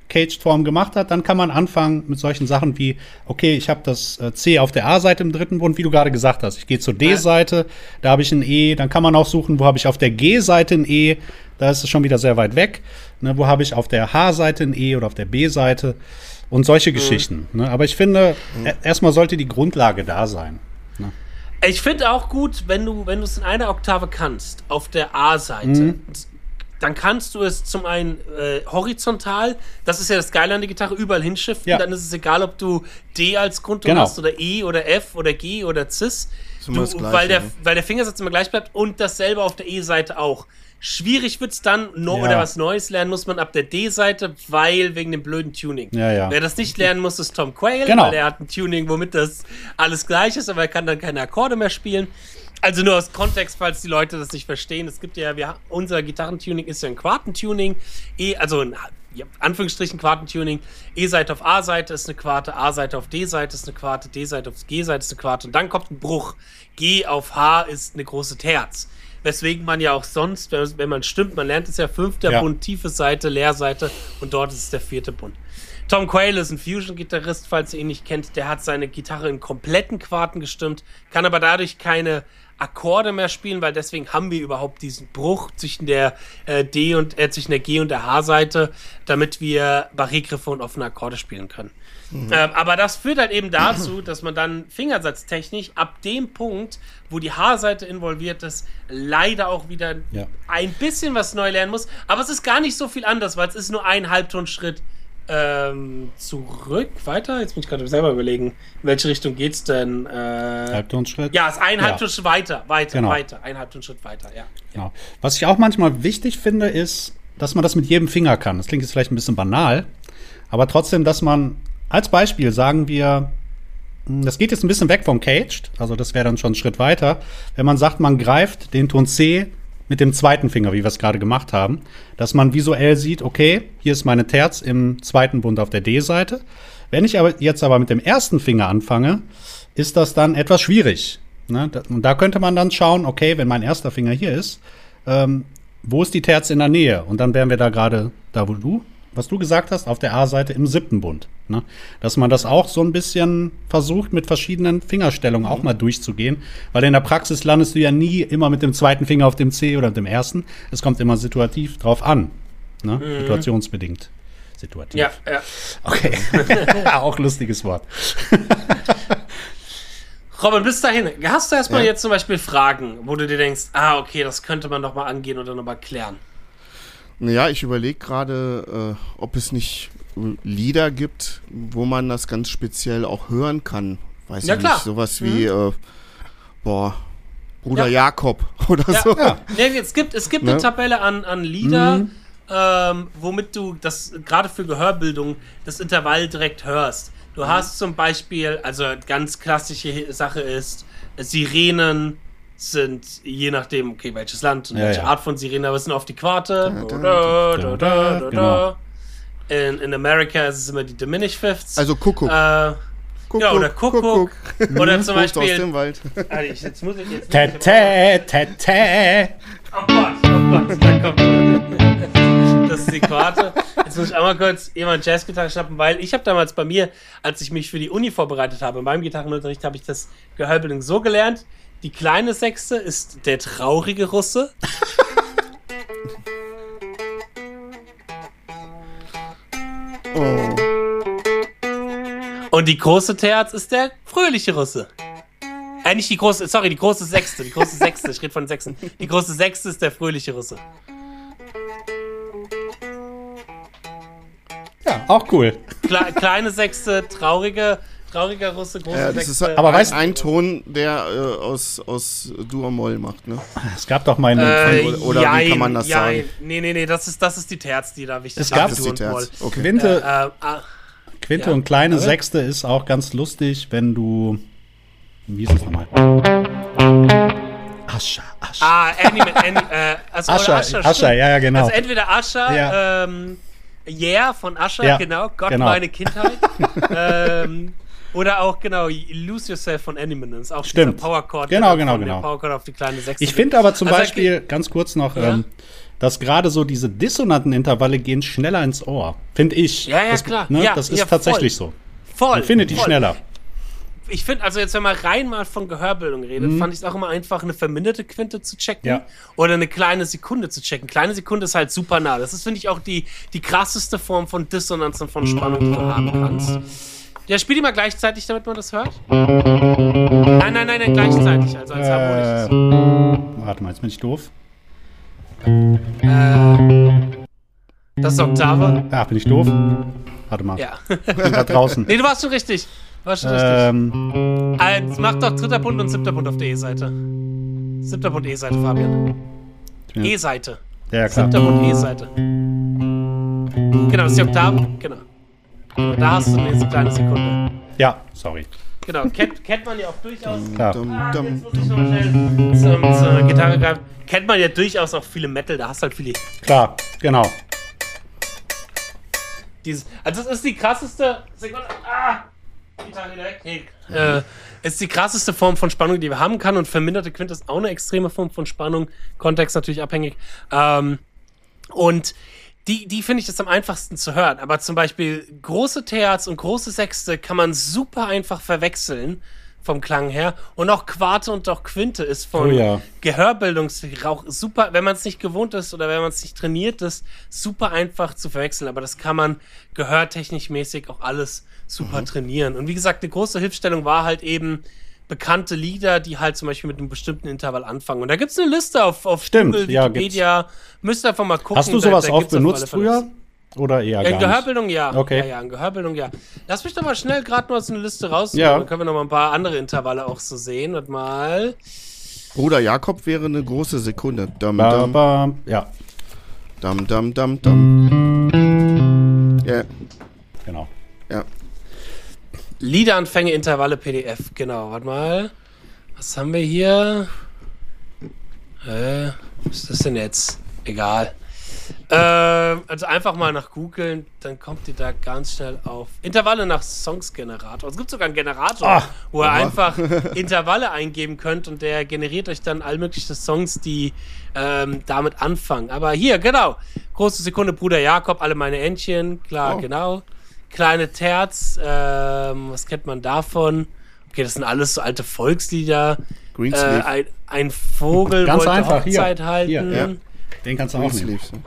Caged-Form gemacht hat, dann kann man anfangen mit solchen Sachen wie, okay, ich habe das äh, C auf der A-Seite im dritten Bund, wie du gerade gesagt hast. Ich gehe zur D-Seite, da habe ich ein E. Dann kann man auch suchen, wo habe ich auf der G-Seite ein E. Da ist es schon wieder sehr weit weg. Ne, wo habe ich auf der H-Seite ein E oder auf der B-Seite und solche mhm. Geschichten. Ne? Aber ich finde, mhm. e- erstmal sollte die Grundlage da sein. Ne? Ich finde auch gut, wenn du wenn du es in einer Oktave kannst, auf der A-Seite, mhm. dann kannst du es zum einen äh, horizontal, das ist ja das Geile an der Gitarre, überall hinschiften, ja. Dann ist es egal, ob du D als Grundton genau. hast oder E oder F oder G oder Cis, du, Gleiche, weil, der, ne? weil der Fingersatz immer gleich bleibt und dasselbe auf der E-Seite auch. Schwierig wird's dann, no, ja. oder was Neues lernen muss man ab der D-Seite, weil wegen dem blöden Tuning. Ja, ja. Wer das nicht lernen muss, ist Tom Quayle, genau. weil er hat ein Tuning, womit das alles gleich ist, aber er kann dann keine Akkorde mehr spielen. Also nur aus Kontext, falls die Leute das nicht verstehen. Es gibt ja, wir, unser Gitarrentuning ist ja ein Quartentuning, E, also ein ja, Anführungsstrichen Quartentuning. E-Seite auf A-Seite ist eine Quarte, A-Seite auf D-Seite ist eine Quarte, D-Seite auf G-Seite ist eine Quarte und dann kommt ein Bruch. G auf H ist eine große Terz. Weswegen man ja auch sonst, wenn man stimmt, man lernt es ja fünfter ja. Bund, tiefe Seite, Leerseite und dort ist es der vierte Bund. Tom Quayle ist ein Fusion-Gitarrist, falls ihr ihn nicht kennt. Der hat seine Gitarre in kompletten Quarten gestimmt, kann aber dadurch keine Akkorde mehr spielen, weil deswegen haben wir überhaupt diesen Bruch zwischen der äh, D und äh, zwischen der G und der H-Seite, damit wir Barré-Griffe und offene Akkorde spielen können. Mhm. Ähm, aber das führt halt eben dazu, dass man dann fingersatztechnisch ab dem Punkt, wo die H-Seite involviert ist, leider auch wieder ja. ein bisschen was neu lernen muss. Aber es ist gar nicht so viel anders, weil es ist nur ein Halbtonschritt ähm, zurück, weiter. Jetzt muss ich gerade selber überlegen, in welche Richtung geht's denn? Äh, Halbtonschritt? Ja, es ist ein ja. Halbtonschritt weiter, weiter, genau. weiter. Ein Halbtonschritt weiter, ja. Genau. Was ich auch manchmal wichtig finde, ist, dass man das mit jedem Finger kann. Das klingt jetzt vielleicht ein bisschen banal, aber trotzdem, dass man als Beispiel sagen wir, das geht jetzt ein bisschen weg vom Caged, also das wäre dann schon ein Schritt weiter, wenn man sagt, man greift den Ton C mit dem zweiten Finger, wie wir es gerade gemacht haben, dass man visuell sieht, okay, hier ist meine Terz im zweiten Bund auf der D-Seite. Wenn ich aber jetzt aber mit dem ersten Finger anfange, ist das dann etwas schwierig. Ne? Und da könnte man dann schauen, okay, wenn mein erster Finger hier ist, ähm, wo ist die Terz in der Nähe? Und dann wären wir da gerade, da wo du, was du gesagt hast, auf der A-Seite im siebten Bund. Ne? Dass man das auch so ein bisschen versucht, mit verschiedenen Fingerstellungen auch mal durchzugehen. Weil in der Praxis landest du ja nie immer mit dem zweiten Finger auf dem C oder dem ersten. Es kommt immer situativ drauf an. Ne? Mhm. Situationsbedingt. Situativ. Ja, ja. Okay. Auch lustiges Wort. Robin, bis dahin, hast du erstmal Ja. jetzt zum Beispiel Fragen, wo du dir denkst, ah, okay, das könnte man doch mal angehen oder nochmal klären? Naja, ich überlege gerade, äh, ob es nicht äh, Lieder gibt, wo man das ganz speziell auch hören kann. Weiß Ja, ich klar. nicht, sowas wie, äh, boah, Bruder Ja. Jakob oder Ja, so. ja. Nee, es gibt, es gibt Ne? eine Tabelle an, an Lieder, ähm, womit du das gerade für Gehörbildung das Intervall direkt hörst. Du hast zum Beispiel, also ganz klassische Sache ist, Sirenen sind je nachdem, okay, welches Land und Ja, welche ja. Art von Sirene, aber es sind auf die Quarte. Da, da, Da, da, da, da, genau. In, in Amerika ist es immer die Diminished Fifths. Also Kuckuck. Äh, Kuckuck, ja, oder Kuckuck. Oder zum Post aus Beispiel. dem Wald. Ah, ich, jetzt muss ich jetzt. Tete, tete. Oh Gott, oh Gott, da kommt. Das ist die Quarte. Jetzt muss ich einmal kurz jemand Jazzgitarre schnappen, weil ich habe damals bei mir, als ich mich für die Uni vorbereitet habe, in meinem Gitarrenunterricht habe ich das Gehörbildung so gelernt. Die kleine Sechste ist der traurige Russe. Oh. Und die große Terz ist der fröhliche Russe. Äh, nicht die große, sorry, die große Sechste. Die große Sechste, ich rede von Sechsten. Die große Sechste ist der fröhliche Russe. Ja, auch cool. Kle kleine Sechste, traurige, trauriger Russe, große Ja, das Sechste. ist halt Aber ein, weißt- ein Ton, der äh, aus, aus Dur-Moll macht, ne? Es gab doch mal eine. Äh, oder- oder wie jein, kann man das jein. sagen? Nee, nee, nee, das ist, das ist die Terz, die da wichtig Es gab- Das ist die Terz. Okay. Quinte, Äh, äh, ah, Quinte ja. und kleine Aber- Sechste ist auch ganz lustig, wenn du. Wie ist es nochmal? Ascher, Ascher. ah, Anime, Anime, äh, also Ascher, oder Ascher, stimmt. ja, ja, genau. Also entweder Ascher, Ja. ähm, Yeah von Ascher, Ja, genau, Gott, genau. meine Kindheit. ähm, oder auch, genau, Lose Yourself von Eminence, auch Stimmt. dieser Powerchord. Genau, der genau, von genau. Der Powerchord auf die kleine Sechste. Ich finde aber zum Also, Beispiel, ganz kurz noch, Ja? ähm, dass gerade so diese dissonanten Intervalle gehen schneller ins Ohr. Finde ich. Ja, ja, das, klar. Ne, Ja, das ist ja, tatsächlich so. Voll. Man findet die voll. schneller. Ich finde, also jetzt, wenn man rein mal von Gehörbildung redet, mhm. fand ich es auch immer einfach, eine verminderte Quinte zu checken ja. oder eine kleine Sekunde zu checken. Kleine Sekunde ist halt super nah. Das ist, finde ich, auch die, die krasseste Form von Dissonanz und von Spannung, die du haben kannst. Ja, spiel die mal gleichzeitig, damit man das hört. Nein, nein, nein, nein, gleichzeitig, also als äh, harmonisches. Warte mal, jetzt bin ich doof. Äh, das ist Oktave. Ja, bin ich doof? Warte mal. Ja. Ich bin da draußen. Nee, du warst schon richtig. Du warst schon ähm, richtig. Also, mach doch dritter Bund und siebter Bund auf der E-Seite. Siebter Bund E-Seite, Fabian. Ja. E-Seite. Ja, klar. Siebter Bund E-Seite. Genau, das ist die Oktave. Genau. Da hast du eine kleine Sekunde. Ja, sorry. Genau, kennt, kennt man ja auch durchaus. Klar. Ah, jetzt muss ich noch mal schnell zum, zur Gitarre greifen. Kennt man ja durchaus auch viele Metal, da hast du halt viele. Klar, genau. Dieses, also das ist die krasseste Sekunde. Ah! Gitarre weg. Hey. Äh, ist die krasseste Form von Spannung, die wir haben kann, und verminderte Quinte ist auch eine extreme Form von Spannung. Kontext natürlich abhängig. Ähm, und die, die finde ich das am einfachsten zu hören. Aber zum Beispiel große Terz und große Sechste kann man super einfach verwechseln vom Klang her. Und auch Quarte und auch Quinte ist von oh ja. Gehörbildungsrauch super, wenn man es nicht gewohnt ist oder wenn man es nicht trainiert ist, super einfach zu verwechseln. Aber das kann man gehörtechnisch mäßig auch alles super mhm. trainieren. Und wie gesagt, eine große Hilfestellung war halt eben bekannte Lieder, die halt zum Beispiel mit einem bestimmten Intervall anfangen. Und da gibt es eine Liste auf, auf Stimmt, Google, ja, Wikipedia. Gibt's. Müsst ihr einfach mal gucken. Hast du sowas da, da auch benutzt auf früher? Oder eher in gar Gehörbildung nicht? ja. Okay. Ja, ja, in Gehörbildung ja. Lass mich doch mal schnell gerade mal so eine Liste raus. Ja. Dann können wir noch mal ein paar andere Intervalle auch so sehen. Und mal. Bruder Jakob wäre eine große Sekunde. Dum, Ba, dum. ba, ja. Dum, dum, dum, dum. Ja. Genau. Ja. Liederanfänge, Intervalle, P D F. Genau, warte mal. Was haben wir hier? Äh, was ist das denn jetzt? Egal. Äh, also einfach mal nach googeln, dann kommt ihr da ganz schnell auf. Intervalle nach Songs-Generator. Es gibt sogar einen Generator, Ach, wo ihr aber. einfach Intervalle eingeben könnt und der generiert euch dann all mögliche Songs, die ähm, damit anfangen. Aber hier, genau. Große Sekunde, Bruder Jakob, alle meine Entchen. Klar, Oh. genau. Kleine Terz, ähm, was kennt man davon? Okay, das sind alles so alte Volkslieder. Greensleeve. Äh, ein, ein Vogel Ganz wollte einfach, hier. Hochzeit halten. Hier, ja. Den kannst du auch nehmen. Greensleeves.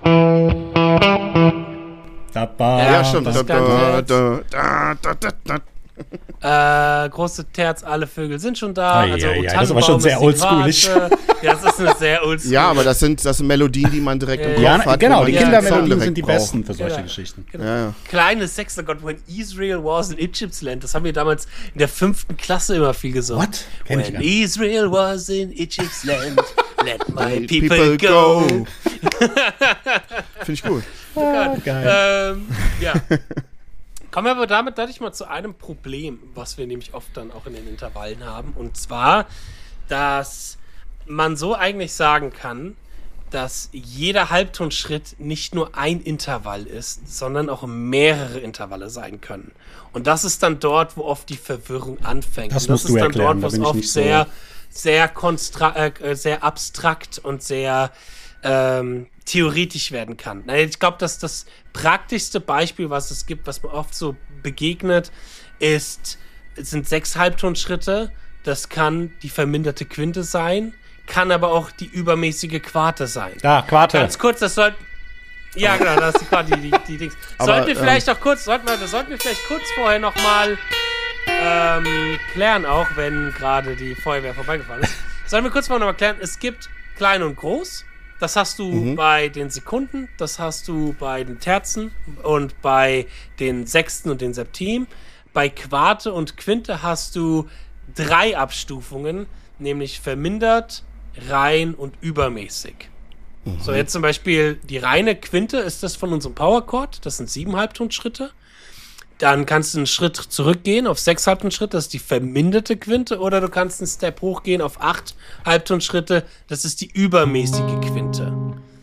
Da, ba, Ja, Ja, stimmt. das Da, kann da, jetzt. da, da, da, da, da. Äh, große Terz, alle Vögel sind schon da. Ei, also ei, ei, O das ist aber schon Tannenbaum sehr ist die oldschoolig. Quarte. Ja, das ist eine sehr oldschool. Ja, aber das sind, das sind Melodien, die man direkt im Kopf Ja, hat. wo genau, man die Ja, den Kindermelodien Song direkt sind die braucht. besten für solche Genau. Geschichten. Genau. Ja, ja. Kleine Sechster Gott, when Israel was in Egypt's land. Das haben wir damals in der fünften Klasse immer viel gesungen. What? Kenn ich When gar nicht. Israel was in Egypt's land, let my People, people, go. go. Finde ich gut. Ah, geil. Ähm, ja. Kommen wir aber damit dadurch mal zu einem Problem, was wir nämlich oft dann auch in den Intervallen haben. Und zwar, dass man so eigentlich sagen kann, dass jeder Halbtonschritt nicht nur ein Intervall ist, sondern auch mehrere Intervalle sein können. Und das ist dann dort, wo oft die Verwirrung anfängt. Das Und musst das du ist dann erklären, dort, da wo bin es ich oft nicht so- sehr, sehr, konstra äh, sehr abstrakt und sehr ähm, theoretisch werden kann. Na, ich glaube, dass das praktischste Beispiel, was es gibt, was mir oft so begegnet, ist, sind sechs Halbtonschritte. Das kann die verminderte Quinte sein, kann aber auch die übermäßige Quarte sein. Da, Quarte. Ganz kurz, das sollten. Ja, genau, das ist die Quarte, die, die, die Dings. Aber, Sollten wir ähm, vielleicht auch kurz, sollten wir, sollten wir vielleicht kurz vorher nochmal ähm, klären, auch wenn gerade die Feuerwehr vorbeigefahren ist. Sollten wir kurz vorher nochmal klären, es gibt klein und groß. Das hast du Mhm. bei den Sekunden, das hast du bei den Terzen und bei den Sechsten und den Septim. Bei Quarte und Quinte hast du drei Abstufungen, nämlich vermindert, rein und übermäßig. So, jetzt zum Beispiel die reine Quinte ist das von unserem Powerchord, das sind sieben Halbtonschritte. Dann kannst du einen Schritt zurückgehen auf sechs Halbtonschritte, das ist die verminderte Quinte, oder du kannst einen Step hochgehen auf acht Halbtonschritte, das ist die übermäßige Quinte.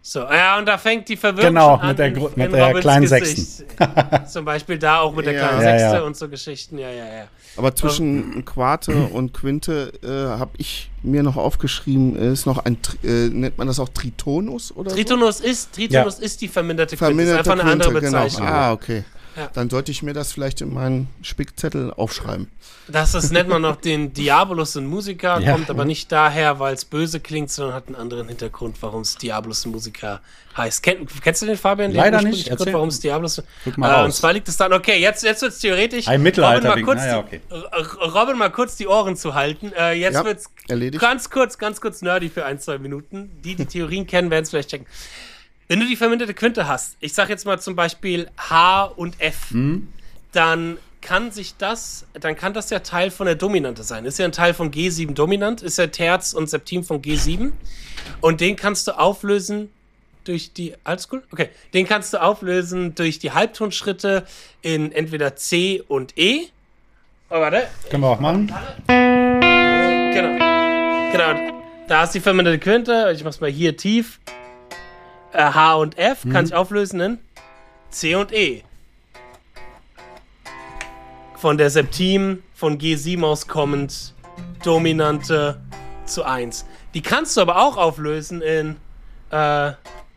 So, ja, und da fängt die Verwirrung Genau, schon an mit der, in, Gru- in mit der Robins kleinen Gesicht. Sechsten. Zum Beispiel da auch mit der Ja. kleinen Ja, Sechste ja. und so Geschichten, ja, ja, ja. Aber zwischen Quarte und Quinte äh, habe ich mir noch aufgeschrieben, ist noch ein, Tri- äh, nennt man das auch Tritonus oder Tritonus ist, Tritonus ist die verminderte so? Quinte. Das ist einfach eine andere Quinte, genau. Bezeichnung. Ah, okay. Ja. Dann sollte ich mir das vielleicht in meinen Spickzettel aufschreiben. Das ist, nennt man noch den Diabolus in Musica, Ja. kommt aber nicht daher, weil es böse klingt, sondern hat einen anderen Hintergrund, warum es Diabolus in Musica heißt. Kenn, kennst du den, Fabian? Den Leider ursprünglichen nicht. Grund, Erzähl. warum es Diabolus Rück mal äh, raus. Und zwar liegt es dann, okay, jetzt, jetzt wird es theoretisch. Ein Mittelalter- Robin mal kurz, Ah, ja, okay. die, äh, Robin mal kurz die Ohren zu halten. Äh, jetzt Ja, wird es erledigt. ganz kurz, ganz kurz nerdy für ein, zwei Minuten. Die, die Theorien kennen, werden es vielleicht checken. Wenn du die verminderte Quinte hast, ich sag jetzt mal zum Beispiel H und F, dann kann sich das, dann kann das ja Teil von der Dominante sein. Ist ja ein Teil von G sieben dominant, ist ja Terz und Septim von G sieben. Und den kannst du auflösen durch die, alles cool? Okay. Den kannst du auflösen durch die Halbtonschritte in entweder C und E. Oh, warte. Können wir auch machen. Genau. Genau. Da ist die verminderte Quinte. Ich mach's mal hier tief. Äh, H und F kann ich auflösen in C und E. Von der Septim von G sieben aus kommend Dominante zu eins. Die kannst du aber auch auflösen in äh,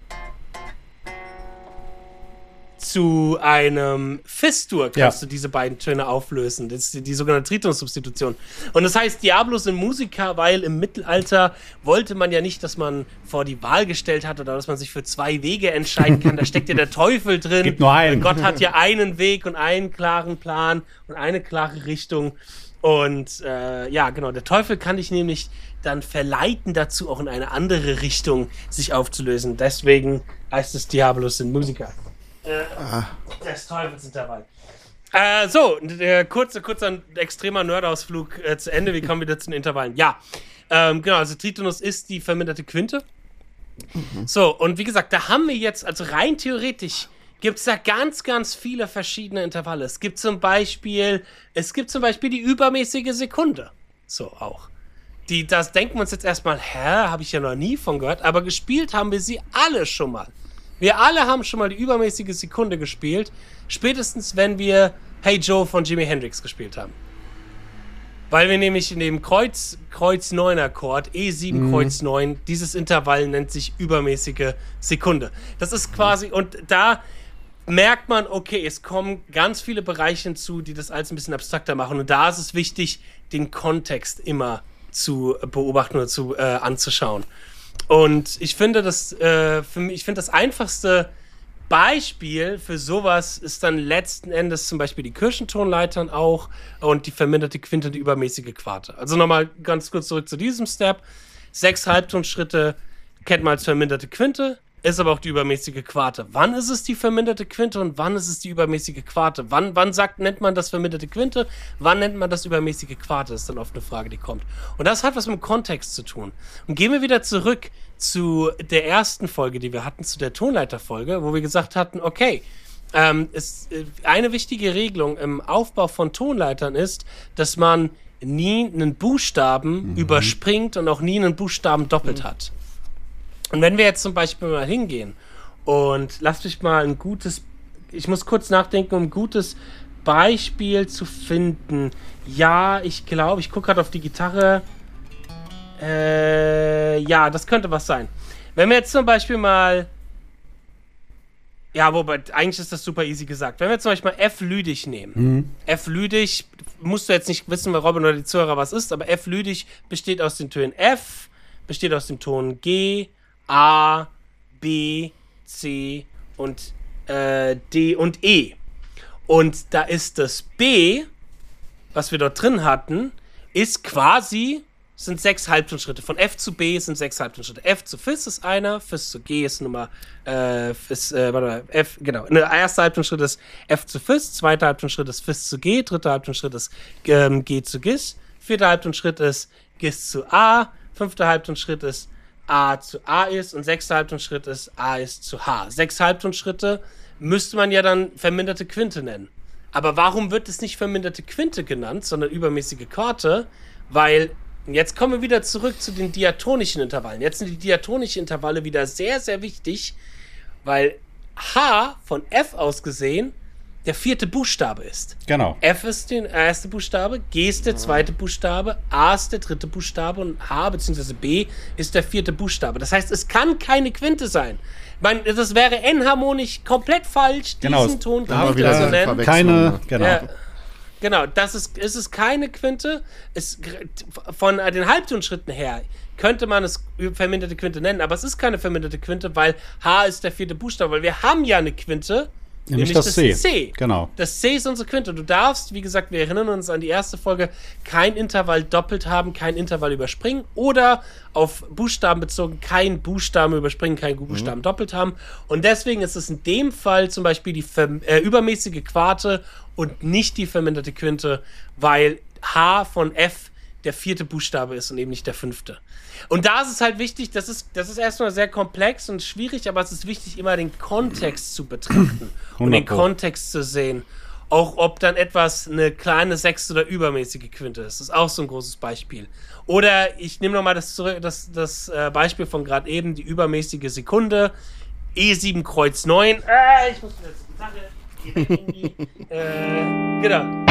zu einem Fis-Dur kannst Ja. du diese beiden Töne auflösen. Das ist die, die sogenannte Tritonus-Substitution. Und das heißt Diabolus in Musica, weil im Mittelalter wollte man ja nicht, dass man vor die Wahl gestellt hat oder dass man sich für zwei Wege entscheiden kann. Da steckt ja der Teufel drin. Gibt nur einen. Gott hat ja einen Weg und einen klaren Plan und eine klare Richtung. Und äh, ja, genau, der Teufel kann dich nämlich dann verleiten dazu, auch in eine andere Richtung sich aufzulösen. Deswegen heißt es Diabolus in Musica. Äh, des Teufelsintervall. Äh, so, der kurze, kurzer, extremer Nerdausflug äh, zu Ende. Wir kommen wieder zu den Intervallen. Ja, ähm, genau, also Tritonus ist die verminderte Quinte. Mhm. So, und wie gesagt, da haben wir jetzt, also rein theoretisch, gibt es da ganz, ganz viele verschiedene Intervalle. Es gibt zum Beispiel, es gibt zum Beispiel die übermäßige Sekunde. So auch. Die, das denken wir uns jetzt erstmal, hä, habe ich ja noch nie von gehört, aber gespielt haben wir sie alle schon mal. Wir alle haben schon mal die übermäßige Sekunde gespielt, spätestens wenn wir Hey Joe von Jimi Hendrix gespielt haben. Weil wir nämlich in dem Kreuz, Kreuz neun Akkord, E sieben mhm. Kreuz neun, dieses Intervall nennt sich übermäßige Sekunde. Das ist quasi, und da merkt man, okay, es kommen ganz viele Bereiche hinzu, die das alles ein bisschen abstrakter machen. Und da ist es wichtig, den Kontext immer zu beobachten oder zu äh, anzuschauen. Und ich finde, das, äh, für mich, ich finde, das einfachste Beispiel für sowas ist dann letzten Endes zum Beispiel die Kirchentonleitern auch und die verminderte Quinte und die übermäßige Quarte. Also nochmal ganz kurz zurück zu diesem Step. Sechs Halbtonschritte kennt man als verminderte Quinte, ist aber auch die übermäßige Quarte. Wann ist es die verminderte Quinte und wann ist es die übermäßige Quarte? Wann, wann sagt, nennt man das verminderte Quinte? Wann nennt man das übermäßige Quarte? Das ist dann oft eine Frage, die kommt. Und das hat was mit dem Kontext zu tun. Und gehen wir wieder zurück zu der ersten Folge, die wir hatten, zu der Tonleiterfolge, wo wir gesagt hatten, okay, ähm, es, äh, eine wichtige Regelung im Aufbau von Tonleitern ist, dass man nie einen Buchstaben mhm. überspringt und auch nie einen Buchstaben doppelt mhm. hat. Und wenn wir jetzt zum Beispiel mal hingehen und lasst mich mal ein gutes, ich muss kurz nachdenken, um ein gutes Beispiel zu finden. Ja, ich glaube, ich gucke gerade auf die Gitarre. Äh, ja, das könnte was sein. Wenn wir jetzt zum Beispiel mal, ja, wobei, eigentlich ist das super easy gesagt. Wenn wir zum Beispiel mal F-Lydisch nehmen. Mhm. F-Lydisch, musst du jetzt nicht wissen, bei Robin oder die Zuhörer was ist, aber F-Lydisch besteht aus den Tönen F, besteht aus dem Ton G, A, B, C und äh, D und E. Und da ist das B, was wir dort drin hatten, ist quasi, sind sechs Halbtonschritte. Von F zu B sind sechs Halbtonschritte. F zu Fis ist einer, Fis zu G ist Nummer, äh, Fis, äh, warte mal, F, genau. Der erste Halbtonschritt ist F zu Fis, zweiter Halbtonschritt ist Fis zu G, dritter Halbtonschritt ist ähm, G zu Gis, vierter Halbtonschritt ist Gis zu A, fünfter Halbtonschritt ist A zu A ist und sechster Halbtonschritt ist A ist zu H. Sechs Halbtonschritte müsste man ja dann verminderte Quinte nennen. Aber warum wird es nicht verminderte Quinte genannt, sondern übermäßige Quarte? Weil Und jetzt kommen wir wieder zurück zu den diatonischen Intervallen. Jetzt sind die diatonischen Intervalle wieder sehr, sehr wichtig, weil H von F aus gesehen der vierte Buchstabe ist. Genau. F ist der erste Buchstabe, G ist der zweite Buchstabe, A ist der dritte Buchstabe und H bzw. B ist der vierte Buchstabe. Das heißt, es kann keine Quinte sein. Ich meine, das wäre enharmonisch komplett falsch, diesen genau. Ton Da Quinte wieder zu so nennen. Verwechslung. Keine, genau. Ja, genau, das ist, es ist keine Quinte. Es, von den Halbtonschritten her könnte man es verminderte Quinte nennen, aber es ist keine verminderte Quinte, weil H ist der vierte Buchstabe, weil wir haben ja eine Quinte, Nämlich nämlich das das C. C. Genau. Das C ist unsere Quinte. Du darfst, wie gesagt, wir erinnern uns an die erste Folge, kein Intervall doppelt haben, kein Intervall überspringen oder auf Buchstaben bezogen kein Buchstaben überspringen, kein Buchstaben mhm. doppelt haben. Und deswegen ist es in dem Fall zum Beispiel die ver- äh, übermäßige Quarte und nicht die verminderte Quinte, weil H von F der vierte Buchstabe ist und eben nicht der fünfte. Und da ist es halt wichtig, das ist, das ist erstmal sehr komplex und schwierig, aber es ist wichtig, immer den Kontext zu betrachten und den Kontext zu sehen. Auch ob dann etwas eine kleine sechste oder übermäßige Quinte ist. Das ist auch so ein großes Beispiel. Oder ich nehme nochmal das, zurück, das, das äh, Beispiel von gerade eben, die übermäßige Sekunde, E sieben Kreuz neun. Äh, ich muss wieder zur Sache. Irgendwie, äh, genau.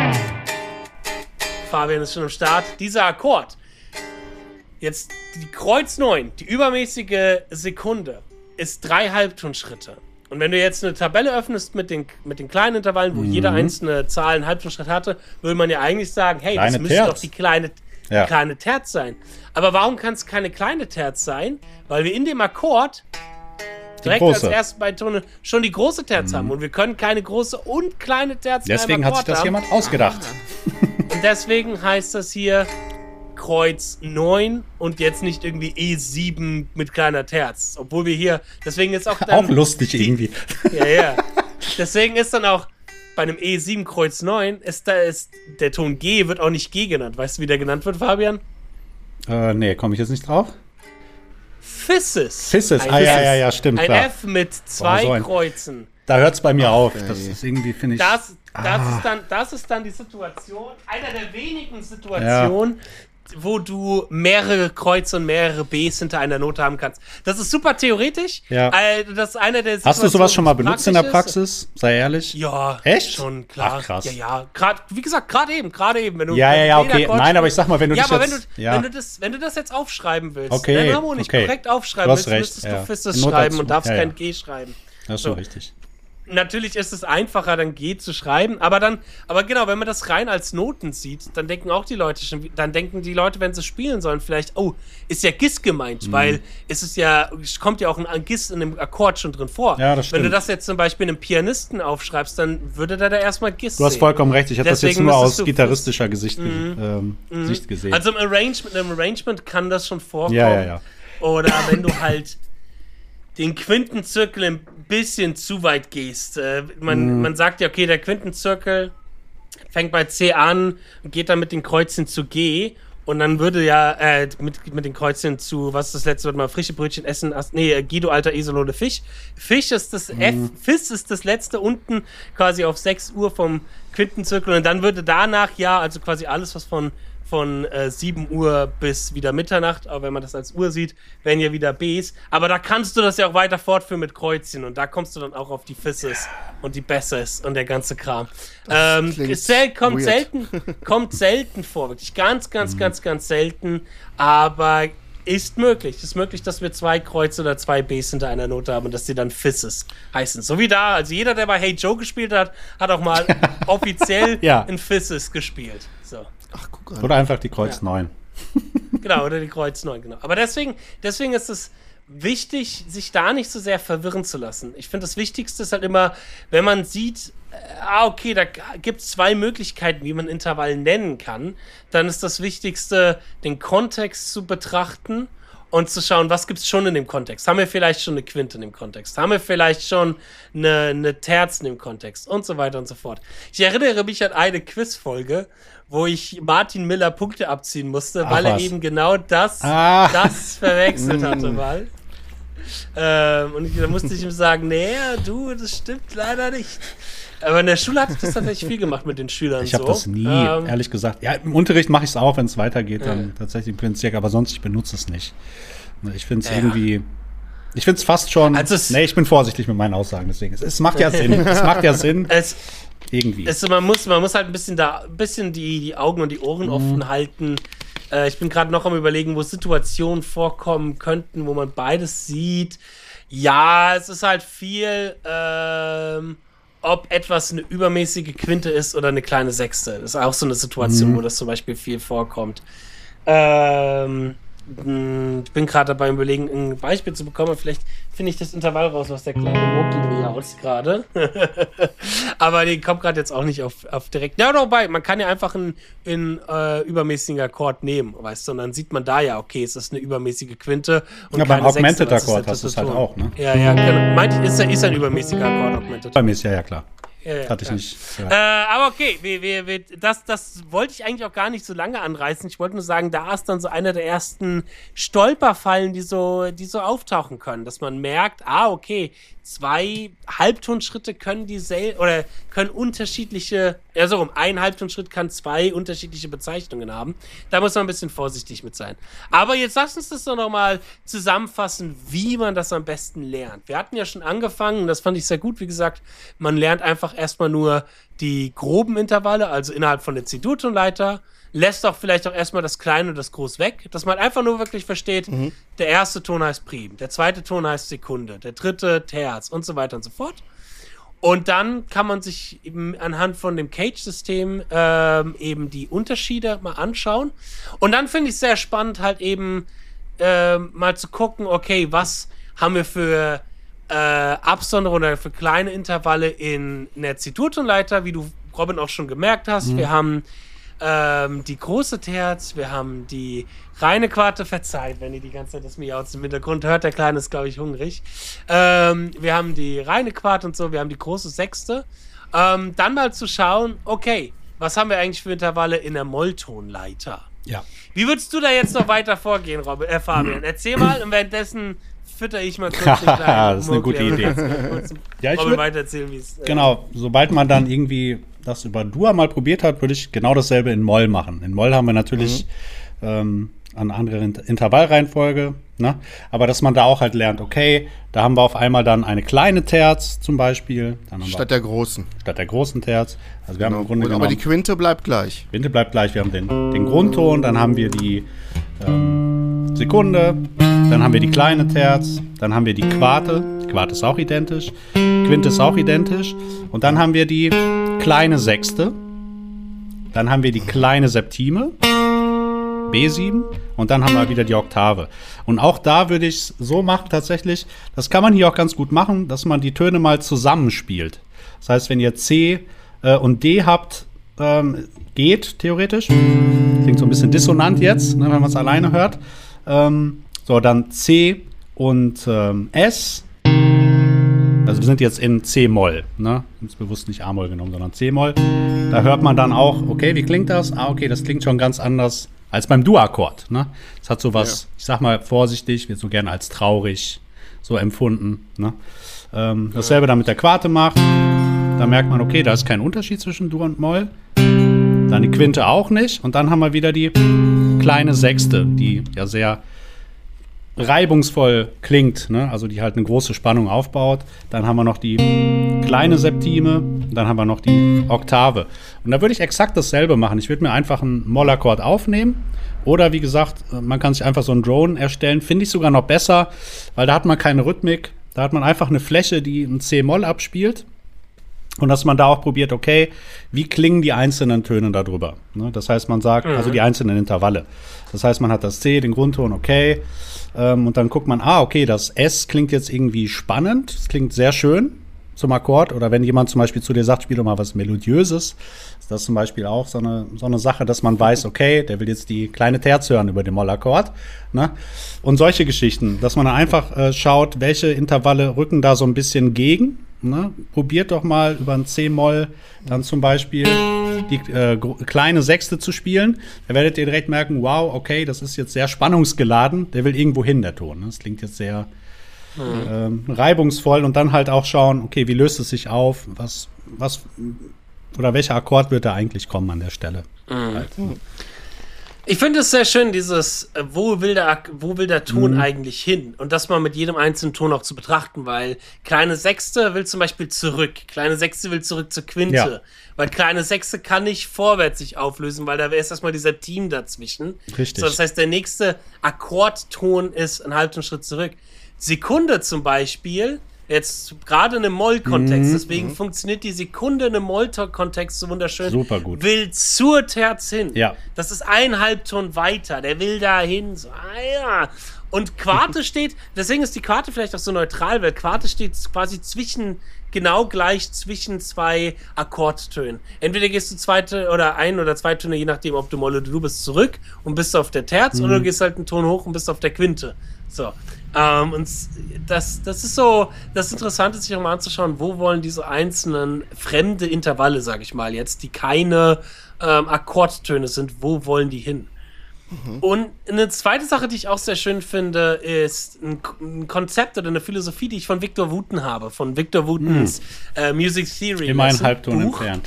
Fabian ist schon am Start. Dieser Akkord. Jetzt die Kreuz neun, die übermäßige Sekunde, ist drei Halbtonschritte. Und wenn du jetzt eine Tabelle öffnest mit den, mit den kleinen Intervallen, wo mhm. jede einzelne Zahl einen Halbtonschritt hatte, würde man ja eigentlich sagen, hey, kleine das müsste Terz. doch die kleine, ja. die kleine Terz sein. Aber warum kann es keine kleine Terz sein? Weil wir in dem Akkord direkt große. als ersten beiden Töne schon die große Terz mhm. haben. Und wir können keine große und kleine Terz Deswegen hat sich das haben. jemand ausgedacht. Und deswegen heißt das hier Kreuz neun und jetzt nicht irgendwie E sieben mit kleiner Terz. Obwohl wir hier, deswegen ist auch dann... Auch lustig die, irgendwie. Ja, ja. Deswegen ist dann auch bei einem E sieben Kreuz neun, ist da ist der Ton G wird auch nicht G genannt. Weißt du, wie der genannt wird, Fabian? Äh, nee, komme ich jetzt nicht drauf? Fisses. Fisses, Ein ah ja, Fisses. ja, ja, stimmt, Ein klar. F mit zwei Oh, so ein- Kreuzen. Da hört es bei mir auf. Okay. Das ist irgendwie, finde ich... Das, das, Ah. ist dann, das ist dann die Situation, einer der wenigen Situationen, wo du mehrere Kreuze und mehrere Bs hinter einer Note haben kannst. Das ist super theoretisch. Ja. Äh, das ist einer der Hast du sowas schon mal die benutzt in der praktisch Praxis? Sei ehrlich. ist. Ja, Echt? schon, klar. Ach, krass. Ja, ja. Grad, wie gesagt, gerade eben, gerade eben. Wenn du, Ja, wenn ja, du ja, den okay. Akkord Nein, aber ich spielst- sag mal, wenn du ja, dich aber jetzt... wenn du, ja. wenn, du das, wenn du das jetzt aufschreiben willst, Okay, wenn du harmonisch okay. korrekt Du aufschreiben hast willst, recht, müsstest ja. du Fisses Nur schreiben dazu. und darfst Ja, kein ja. G schreiben. Das ist So. schon richtig. Natürlich ist es einfacher, dann G zu schreiben, aber dann, aber genau, wenn man das rein als Noten sieht, dann denken auch die Leute schon, dann denken die Leute, wenn sie spielen sollen, vielleicht, oh, ist ja Gis gemeint, Mhm. weil es ist ja, es kommt ja auch ein Gis in dem Akkord schon drin vor. Ja, das Wenn du stimmt. das jetzt zum Beispiel einem Pianisten aufschreibst, dann würde der da erstmal Gis Du hast sehen. vollkommen recht. Ich habe das jetzt Deswegen nur müsstest aus du- gitarristischer Gesicht, ähm, Sicht gesehen. Also im Arrangement, im Arrangement kann das schon vorkommen. Ja, ja, ja. Oder wenn du halt den Quintenzirkel ein bisschen zu weit gehst. Äh, man, Mhm. man sagt ja, okay, der Quintenzirkel fängt bei C an und geht dann mit den Kreuzen zu G. Und dann würde ja äh, mit, mit den Kreuzen zu, was ist das letzte Wort mal, frische Brötchen essen, ast, nee, äh, Guido, alter Isolode, Fisch. Fisch ist das F, Fisch ist das letzte unten quasi auf sechs Uhr vom Quintenzirkel. Und dann würde danach ja, also quasi alles, was von von äh, sieben Uhr bis wieder Mitternacht, aber wenn man das als Uhr sieht, werden ja wieder Bs. Aber da kannst du das ja auch weiter fortführen mit Kreuzchen und da kommst du dann auch auf die Fisses und die Besses und der ganze Kram. Ähm, klingt es sel kommt weird. selten, kommt selten vor, wirklich ganz, ganz, ganz, ganz selten, aber ist möglich. Ist möglich, dass wir zwei Kreuze oder zwei Bs hinter einer Note haben und dass die dann Fisses heißen. So wie da, also jeder, der bei Hey Joe gespielt hat, hat auch mal offiziell Ja. in Fisses gespielt. So. Ach, guck an. Oder einfach die Kreuz Ja. neun. Genau, oder die Kreuz neun, genau. Aber deswegen, deswegen ist es wichtig, sich da nicht so sehr verwirren zu lassen. Ich finde, das Wichtigste ist halt immer, wenn man sieht, äh, ah, okay, da gibt es zwei Möglichkeiten, wie man Intervall nennen kann, dann ist das Wichtigste, den Kontext zu betrachten und zu schauen, was gibt es schon in dem Kontext. Haben wir vielleicht schon eine Quinte in dem Kontext? Haben wir vielleicht schon eine, eine Terz in dem Kontext? Und so weiter und so fort. Ich erinnere mich an eine Quizfolge, wo ich Martin Miller Punkte abziehen musste, Ach, weil er was. eben genau das, Ah. das verwechselt hatte mal. Ähm, und ich, da musste ich ihm sagen, nee, du, das stimmt leider nicht. Aber in der Schule hatte ich das tatsächlich viel gemacht mit den Schülern. Ich habe so. das nie, ähm, ehrlich gesagt. Ja, im Unterricht mache ich es auch, wenn es weitergeht, dann Ja. tatsächlich im Bezirk, aber sonst, ich benutze es nicht. Ich finde es Ja. irgendwie, ich finde es fast schon, Also es- nee, ich bin vorsichtig mit meinen Aussagen, deswegen. Es, es macht ja Sinn, es macht ja Sinn, es, irgendwie. es, man, muss, man muss halt ein bisschen da, ein bisschen die, die Augen und die Ohren offen halten. Äh, ich bin gerade noch am Überlegen, wo Situationen vorkommen könnten, wo man beides sieht. Ja, es ist halt viel, ähm, ob etwas eine übermäßige Quinte ist oder eine kleine Sechste. Das ist auch so eine Situation, Mhm. wo das zum Beispiel viel vorkommt. Ähm, mh, ich bin gerade dabei überlegen, ein Beispiel zu bekommen. Vielleicht finde ich das Intervall raus, was der kleine Mogli hier aus gerade. Aber den kommt gerade jetzt auch nicht auf, auf direkt. Ja, wobei, man kann ja einfach einen, einen äh, übermäßigen Akkord nehmen, weißt du, und dann sieht man da ja, okay, es ist eine übermäßige Quinte. Und Ja, beim keine Sechste, Augmented das ist Akkord der hast du es dritte halt Ton. auch, ne? Ja, ja, genau. Meint, ist, ist ein übermäßiger Akkord Augmented. Bei mir ist ja, ja klar. Ja, ja, Hatte ich ja. nicht. Äh, Ja. aber okay, wir, wir, wir, das, das wollte ich eigentlich auch gar nicht so lange anreißen. Ich wollte nur sagen, da ist dann so einer der ersten Stolperfallen, die so, die so auftauchen können, dass man merkt, ah, okay, zwei Halbtonschritte können dieselbe oder können unterschiedliche, ja so rum, ein Halbtonschritt kann zwei unterschiedliche Bezeichnungen haben. Da muss man ein bisschen vorsichtig mit sein. Aber jetzt lass uns das doch nochmal zusammenfassen, wie man das am besten lernt. Wir hatten ja schon angefangen, das fand ich sehr gut, wie gesagt, man lernt einfach erstmal nur die groben Intervalle, also innerhalb von der C-Dur-Tonleiter, lässt auch vielleicht auch erstmal das Kleine und das Groß weg, dass man einfach nur wirklich versteht, der erste Ton heißt Prim, der zweite Ton heißt Sekunde, der dritte Terz und so weiter und so fort. Und dann kann man sich eben anhand von dem Cage-System ähm, eben die Unterschiede mal anschauen. Und dann finde ich es sehr spannend, halt eben ähm, mal zu gucken, okay, was haben wir für äh, Absonderungen oder für kleine Intervalle in, in der C-Dur-Tonleiter, wie du, Robin, auch schon gemerkt hast. Mhm. Wir haben ähm, die große Terz, wir haben die reine Quarte, verzeiht, wenn ihr die ganze Zeit das Miauzen im Hintergrund hört, der Kleine ist, glaube ich, hungrig. Ähm, wir haben die reine Quarte und so, wir haben die große Sechste. Ähm, dann mal zu schauen, okay, was haben wir eigentlich für Intervalle in der Molltonleiter? Ja. Wie würdest du da jetzt noch weiter vorgehen, Robin, äh, Fabian? Erzähl mal und währenddessen fütter ich mal kurz den kleinen Das ist eine Mogli, gute aber Idee. kannst du mal kurz dem Ja, ich Robin würd- weitererzählen, wie es... Äh, Genau, sobald man dann irgendwie das über Dur mal probiert hat, würde ich genau dasselbe in Moll machen. In Moll haben wir natürlich ähm, eine andere Int- Intervallreihenfolge, ne? Aber dass man da auch halt lernt, okay, da haben wir auf einmal dann eine kleine Terz zum Beispiel, dann haben Statt wir der großen. statt der großen Terz. Also wir haben im Grunde Und, aber genommen, die Quinte bleibt gleich. Quinte bleibt gleich, wir haben den, den Grundton, dann haben wir die ähm, Sekunde, dann haben wir die kleine Terz, dann haben wir die Quarte, die Quarte ist auch identisch, Quinte ist auch identisch und dann haben wir die kleine Sechste, dann haben wir die kleine Septime, B sieben und dann haben wir wieder die Oktave. Und auch da würde ich es so machen tatsächlich, das kann man hier auch ganz gut machen, dass man die Töne mal zusammenspielt. Das heißt, wenn ihr C äh, und D habt, ähm, geht theoretisch. Klingt so ein bisschen dissonant jetzt, ne, wenn man es alleine hört. Ähm, so, dann C und ähm, S. Also wir sind jetzt in C-Moll, ne? Jetzt bewusst nicht A-Moll genommen, sondern C-Moll. Da hört man dann auch, okay, wie klingt das? Ah, okay, das klingt schon ganz anders als beim Dur-Akkord, ne? Das hat so was, Ja. ich sag mal vorsichtig, wird so gerne als traurig so empfunden, ne? Ähm, dasselbe dann mit der Quarte macht. Da merkt man, okay, da ist kein Unterschied zwischen Dur und Moll. Dann die Quinte auch nicht. Und dann haben wir wieder die kleine Sechste, die ja sehr reibungsvoll klingt, ne? Also die halt eine große Spannung aufbaut. Dann haben wir noch die kleine Septime, dann haben wir noch die Oktave. Und da würde ich exakt dasselbe machen. Ich würde mir einfach einen Mollakkord aufnehmen oder wie gesagt, man kann sich einfach so einen Drone erstellen. Finde ich sogar noch besser, weil da hat man keine Rhythmik. Da hat man einfach eine Fläche, die ein C-Moll abspielt. Und dass man da auch probiert, okay, wie klingen die einzelnen Töne darüber? Ne? Das heißt, man sagt, also die einzelnen Intervalle. Das heißt, man hat das C, den Grundton, okay. Ähm, und dann guckt man, ah, okay, das S klingt jetzt irgendwie spannend. Es klingt sehr schön zum Akkord. Oder wenn jemand zum Beispiel zu dir sagt, spiel doch mal was Melodiöses, ist das zum Beispiel auch so eine, so eine Sache, dass man weiß, okay, der will jetzt die kleine Terz hören über den Mollakkord. Ne? Und solche Geschichten, dass man dann einfach äh, schaut, welche Intervalle rücken da so ein bisschen gegen. Ne? Probiert doch mal über ein C-Moll dann zum Beispiel die äh, kleine Sechste zu spielen. Da werdet ihr direkt merken, wow, okay, das ist jetzt sehr spannungsgeladen. Der will irgendwo hin, der Ton. Ne? Das klingt jetzt sehr mhm. ähm, reibungsvoll und dann halt auch schauen, okay, wie löst es sich auf, was, was oder welcher Akkord wird da eigentlich kommen an der Stelle. Mhm. Halt. Mhm. Ich finde es sehr schön, dieses, äh, wo will der, wo will der Ton mhm. eigentlich hin? Und das mal mit jedem einzelnen Ton auch zu betrachten, weil kleine Sechste will zum Beispiel zurück, kleine Sechste will zurück zur Quinte, ja. weil kleine Sechste kann nicht vorwärts sich auflösen, weil da ist erstmal dieser Team dazwischen. Richtig. So, das heißt, der nächste Akkordton ist ein halben Schritt zurück. Sekunde zum Beispiel, jetzt gerade in einem Moll-Kontext, mhm. deswegen mhm. funktioniert die Sekunde in einem Moll-Kontext so wunderschön. Super gut. Will zur Terz hin. Ja. Das ist ein Halbton weiter. Der will da hin. So, ah ja. Und Quarte steht, deswegen ist die Quarte vielleicht auch so neutral, weil Quarte steht quasi zwischen, genau gleich zwischen zwei Akkordtönen. Entweder gehst du zweite oder ein oder zwei Töne, je nachdem, ob du Moll oder du bist, zurück und bist auf der Terz mhm. oder du gehst halt einen Ton hoch und bist auf der Quinte. So. Ähm, und das, das ist so das Interessante, sich auch mal anzuschauen, wo wollen diese einzelnen fremde Intervalle, sag ich mal jetzt, die keine ähm, Akkordtöne sind, wo wollen die hin? Mhm. Und eine zweite Sache, die ich auch sehr schön finde, ist ein, ein Konzept oder eine Philosophie, die ich von Victor Wooten habe, von Victor Wootens mhm. äh, Music Theory. Immer ein Halbton entfernt.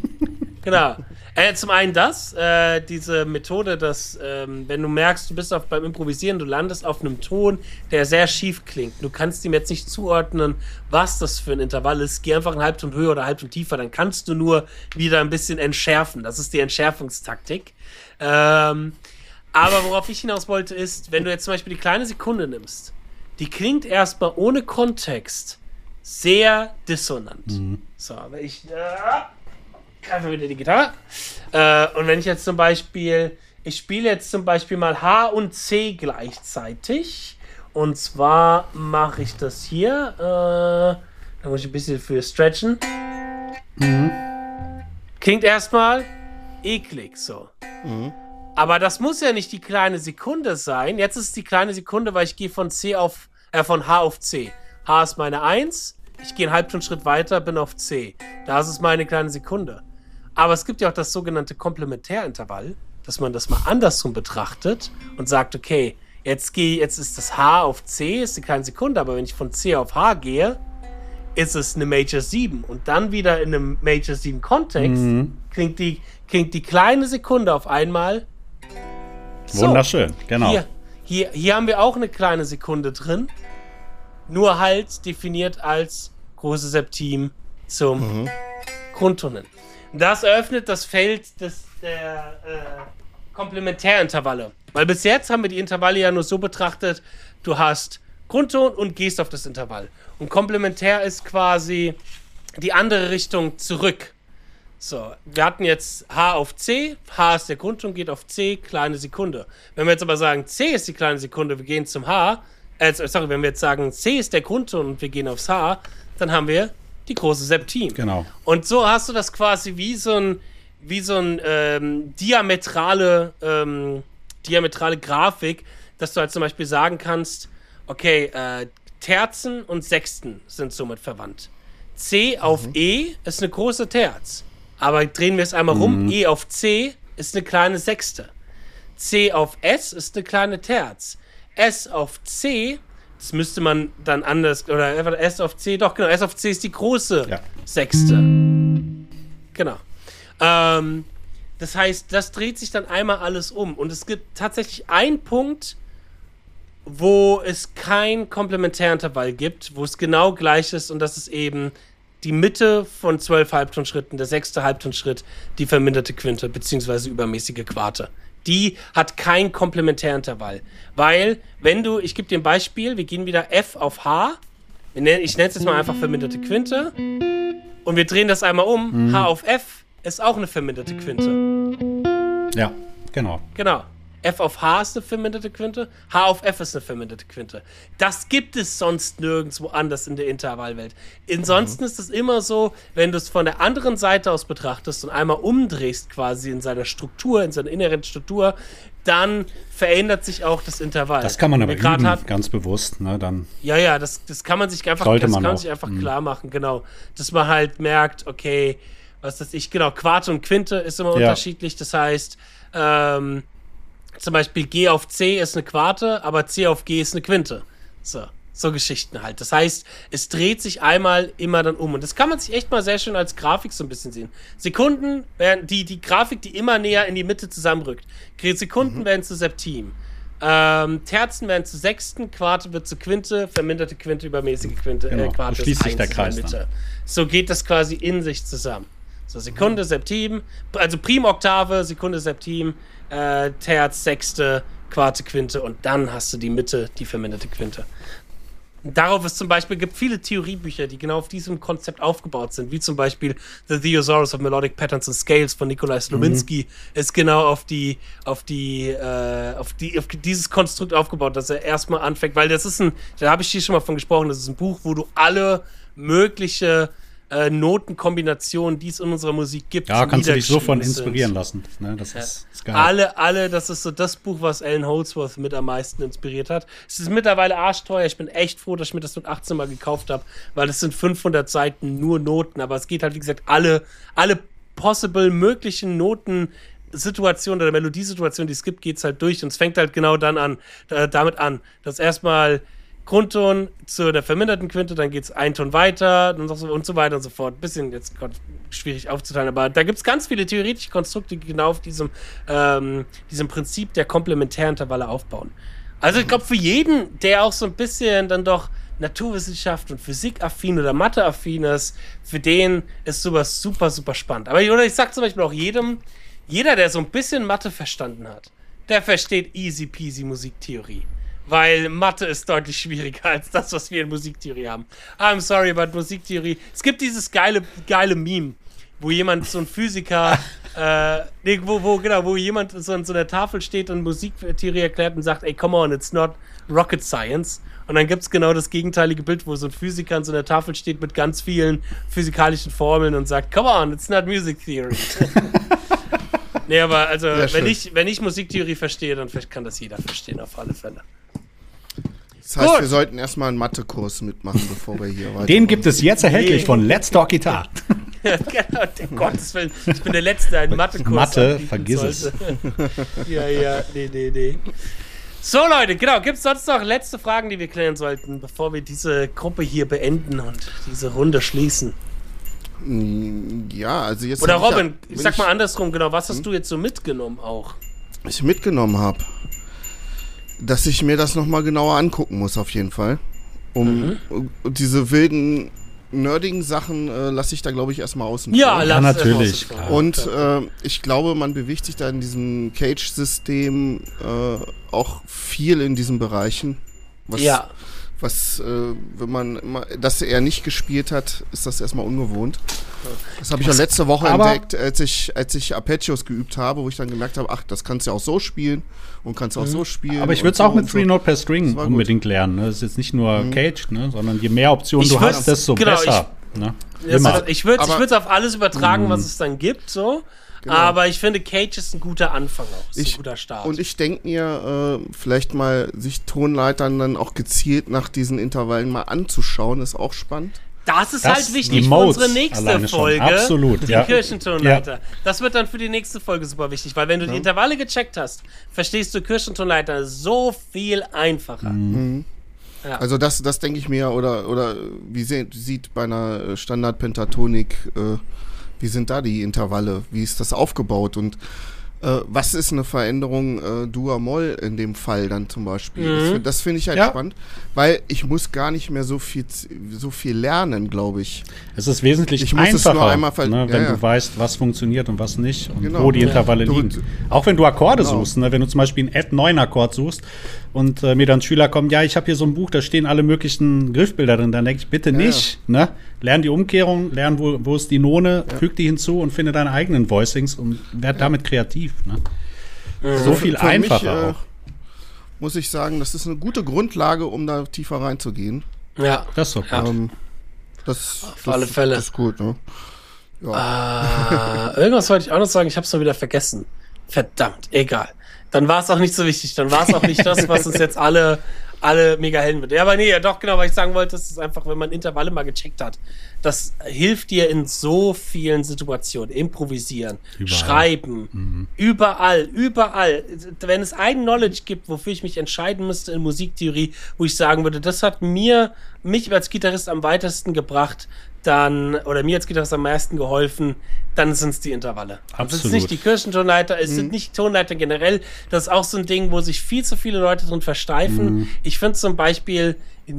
Genau. Äh, zum einen das, äh, diese Methode, dass, ähm, wenn du merkst, du bist auf, beim Improvisieren, du landest auf einem Ton, der sehr schief klingt. Du kannst ihm jetzt nicht zuordnen, was das für ein Intervall ist. Geh einfach einen Halbton höher oder einen Halbton tiefer, dann kannst du nur wieder ein bisschen entschärfen. Das ist die Entschärfungstaktik. Ähm, aber worauf ich hinaus wollte, ist, wenn du jetzt zum Beispiel die kleine Sekunde nimmst, die klingt erstmal ohne Kontext sehr dissonant. Mhm. So, wenn ich... Äh, greife wieder die Gitarre. Äh, und wenn ich jetzt zum Beispiel, ich spiele jetzt zum Beispiel mal H und C gleichzeitig. Und zwar mache ich das hier. Äh, da muss ich ein bisschen für stretchen. Mhm. Klingt erstmal eklig so. Mhm. Aber das muss ja nicht die kleine Sekunde sein. Jetzt ist es die kleine Sekunde, weil ich gehe von C auf, äh, von H auf C. H ist meine eins. Ich gehe einen Halbtonschritt weiter, bin auf C. Das ist meine kleine Sekunde. Aber es gibt ja auch das sogenannte Komplementärintervall, dass man das mal andersrum betrachtet und sagt, okay, jetzt gehe, jetzt ist das H auf C, ist eine kleine Sekunde, aber wenn ich von C auf H gehe, ist es eine Major sieben. Und dann wieder in einem Major sieben Kontext mhm. klingt, die, klingt die kleine Sekunde auf einmal so. Wunderschön, genau. Hier, hier, hier haben wir auch eine kleine Sekunde drin, nur halt definiert als große Septim zum mhm. Grundtonen. Das eröffnet das Feld des, der äh, Komplementärintervalle. Weil bis jetzt haben wir die Intervalle ja nur so betrachtet, du hast Grundton und gehst auf das Intervall. Und komplementär ist quasi die andere Richtung zurück. So, wir hatten jetzt H auf C, H ist der Grundton, geht auf C, kleine Sekunde. Wenn wir jetzt aber sagen, C ist die kleine Sekunde, wir gehen zum H, äh, sorry, wenn wir jetzt sagen, C ist der Grundton und wir gehen aufs H, dann haben wir die große Septim. Genau. Und so hast du das quasi wie so ein, wie so ein ähm, diametrale, ähm, diametrale Grafik, dass du halt zum Beispiel sagen kannst, okay, äh, Terzen und Sechsten sind somit verwandt. C auf mhm. E ist eine große Terz. Aber drehen wir es einmal mhm. rum, E auf C ist eine kleine Sechste. C auf S ist eine kleine Terz. S auf C, das müsste man dann anders, oder S auf C, doch genau, S auf C ist die große ja. Sechste. Genau. Ähm, das heißt, das dreht sich dann einmal alles um. Und es gibt tatsächlich einen Punkt, wo es kein Komplementärintervall gibt, wo es genau gleich ist, und das ist eben die Mitte von zwölf Halbtonschritten, der sechste Halbtonschritt, die verminderte Quinte, beziehungsweise übermäßige Quarte. Die hat kein Komplementärintervall. Weil, wenn du, ich gebe dir ein Beispiel, wir gehen wieder F auf H, ich nenne es jetzt mal einfach verminderte Quinte, und wir drehen das einmal um, mhm. H auf F ist auch eine verminderte Quinte. Ja, genau. Genau. F auf H ist eine verminderte Quinte, H auf F ist eine verminderte Quinte. Das gibt es sonst nirgendwo anders in der Intervallwelt. Ansonsten mhm. ist es immer so, wenn du es von der anderen Seite aus betrachtest und einmal umdrehst quasi in seiner Struktur, in seiner inneren Struktur, dann verändert sich auch das Intervall. Das kann man aber üben, hat, ganz bewusst. Ne, dann ja, ja, das, das kann man sich einfach, Sollte das man kann auch. man sich einfach mhm. klar machen, genau. Dass man halt merkt, okay, was weiß ich, genau, Quarte und Quinte ist immer ja. unterschiedlich. Das heißt, ähm, zum Beispiel G auf C ist eine Quarte, aber C auf G ist eine Quinte. So, So Geschichten halt. Das heißt, es dreht sich einmal immer dann um. Und das kann man sich echt mal sehr schön als Grafik so ein bisschen sehen. Sekunden werden die, die Grafik, die immer näher in die Mitte zusammenrückt. Sekunden mhm. werden zu Septim. Ähm, Terzen werden zu Sechsten, Quarte wird zu Quinte, verminderte Quinte, übermäßige Quinte, genau. äh, Quarte schließt sich der Kreis in der Mitte. So geht das quasi in sich zusammen. So Sekunde, mhm. Septim, also Primoktave, Sekunde, Septim, äh, Terz, Sechste, Quarte, Quinte und dann hast du die Mitte, die verminderte Quinte. Darauf ist zum Beispiel, gibt viele Theoriebücher, die genau auf diesem Konzept aufgebaut sind, wie zum Beispiel The Thesaurus of Melodic Patterns and Scales von Nikolai Slowinski, mhm. ist genau auf die, auf die, äh, auf die, auf dieses Konstrukt aufgebaut, dass er erstmal anfängt, weil das ist ein, da habe ich hier schon mal von gesprochen, das ist ein Buch, wo du alle mögliche äh, Notenkombinationen, die es in unserer Musik gibt, ja, kannst du dich so von sind. inspirieren lassen. Ne, das ja. ist, ist geil. Alle, alle, das ist so das Buch, was Alan Holdsworth mit am meisten inspiriert hat. Es ist mittlerweile arschteuer. Ich bin echt froh, dass ich mir das mit achtzehn Mal gekauft habe, weil es sind fünfhundert Seiten nur Noten. Aber es geht halt, wie gesagt, alle, alle possible möglichen Noten, Situationen oder Melodiesituationen, die es gibt, geht es halt durch. Und es fängt halt genau dann an, äh, damit an, dass erstmal Grundton zu der verminderten Quinte, dann geht es einen Ton weiter und so, und so weiter und so fort. Bisschen jetzt schwierig aufzuteilen, aber da gibt es ganz viele theoretische Konstrukte, die genau auf diesem, ähm, diesem Prinzip der Komplementärintervalle aufbauen. Also ich glaube, für jeden, der auch so ein bisschen dann doch Naturwissenschaft und Physik-affin oder Mathe-affin ist, für den ist sowas super, super spannend. Aber oder ich sag zum Beispiel auch jedem, jeder, der so ein bisschen Mathe verstanden hat, der versteht easy peasy Musiktheorie. Weil Mathe ist deutlich schwieriger als das, was wir in Musiktheorie haben. I'm sorry, but Musiktheorie. Es gibt dieses geile, geile Meme, wo jemand, so ein Physiker, äh, nee, wo, wo, genau, wo jemand so an so einer Tafel steht und Musiktheorie erklärt und sagt, ey, come on, it's not rocket science. Und dann gibt es genau das gegenteilige Bild, wo so ein Physiker an so einer Tafel steht mit ganz vielen physikalischen Formeln und sagt, come on, it's not music theory. Nee, aber also, wenn ich, wenn ich Musiktheorie verstehe, dann kann das jeder verstehen, auf alle Fälle. Das heißt, Gut. wir sollten erstmal einen Mathekurs mitmachen, bevor wir hier weiter. Den gibt es jetzt erhältlich von Let's Talk Guitar. Ja, genau, der Gottes Willen. Ich bin der Letzte, der einen Mathekurs Mathe, vergiss sollte. es. Ja, ja, nee, nee, nee. So, Leute, genau. Gibt es sonst noch letzte Fragen, die wir klären sollten, bevor wir diese Gruppe hier beenden und diese Runde schließen? Ja, also jetzt. Oder Robin, ich, ja, ich sag mal andersrum, genau. Was hast hm? du jetzt so mitgenommen auch? Was ich mitgenommen habe, dass ich mir das nochmal genauer angucken muss, auf jeden Fall. Um mhm. diese wilden, nerdigen Sachen äh, lasse ich da, glaube ich, erstmal außen ja, vor. Ja, natürlich. Und äh, ich glaube, man bewegt sich da in diesem Cage-System äh, auch viel in diesen Bereichen. Was, ja. Was, äh, wenn man immer, das er nicht gespielt hat, ist das erstmal ungewohnt. Das habe ich ja letzte Woche entdeckt, als ich, als ich Arpeggios geübt habe, wo ich dann gemerkt habe, ach, das kannst du ja auch so spielen und kannst du auch mhm. so spielen. Aber ich würde es so auch mit Three so. Note per String unbedingt gut. lernen. Ne? Das ist jetzt nicht nur mhm. Caged, ne? sondern je mehr Optionen ich du hast, desto genau, besser. Ich, ne? also, ich würde es auf alles übertragen, mhm. was es dann gibt, so. Genau. Aber ich finde, Cage ist ein guter Anfang auch, ist ich, ein guter Start. Und ich denke mir, äh, vielleicht mal sich Tonleitern dann auch gezielt nach diesen Intervallen mal anzuschauen, ist auch spannend. Das ist das halt wichtig für unsere nächste Folge. Absolut, die ja. Kirchentonleiter. Ja. Das wird dann für die nächste Folge super wichtig, weil wenn du ja. die Intervalle gecheckt hast, verstehst du Kirchentonleiter so viel einfacher. Mhm. Ja. Also das, das denke ich mir, oder, oder wie se- sieht bei einer Standard-Pentatonik, äh, wie sind da die Intervalle? Wie ist das aufgebaut? Und äh, was ist eine Veränderung äh, Dur-Moll in dem Fall dann zum Beispiel? Mhm. Das, das finde ich halt ja. spannend, weil ich muss gar nicht mehr so viel, so viel lernen, glaube ich. Es ist wesentlich ich muss einfacher, es nur einmal ver- ne, wenn ja, ja. du weißt, was funktioniert und was nicht und genau. wo die Intervalle ja. liegen. Du, Auch wenn du Akkorde genau. suchst, ne, wenn du zum Beispiel einen Add neun Akkord suchst und äh, mir dann Schüler kommen, ja, ich habe hier so ein Buch, da stehen alle möglichen Griffbilder drin, dann denke ich, bitte nicht, ja. ne? Lern die Umkehrung, lern, wo, wo ist die None, ja. füg die hinzu und finde deine eigenen Voicings und werd ja. damit kreativ, ne? Also so viel für, für einfacher mich, äh, auch. Muss ich sagen, das ist eine gute Grundlage, um da tiefer reinzugehen. Ja. Das ist so. Ja. Ähm, das, Auf das, alle Fälle. Das ist gut, ne? Ja. Ah, irgendwas wollte ich auch noch sagen, ich hab's mal wieder vergessen. Verdammt, egal. Dann war es auch nicht so wichtig, dann war es auch nicht das, was uns jetzt alle alle mega hellen wird. Ja, aber nee, ja doch, genau, was ich sagen wollte, das ist einfach, wenn man Intervalle mal gecheckt hat, das hilft dir in so vielen Situationen. Improvisieren, überall. Schreiben, mhm. überall, überall. Wenn es ein Knowledge gibt, wofür ich mich entscheiden müsste in Musiktheorie, wo ich sagen würde, das hat mir, mich als Gitarrist am weitesten gebracht, dann, oder mir als Gitarrist am meisten geholfen, dann sind es die Intervalle. Absolut. Es sind nicht die Kirchentonleiter, es mhm. sind nicht Tonleiter generell. Das ist auch so ein Ding, wo sich viel zu viele Leute drin versteifen. Mhm. Ich finde zum Beispiel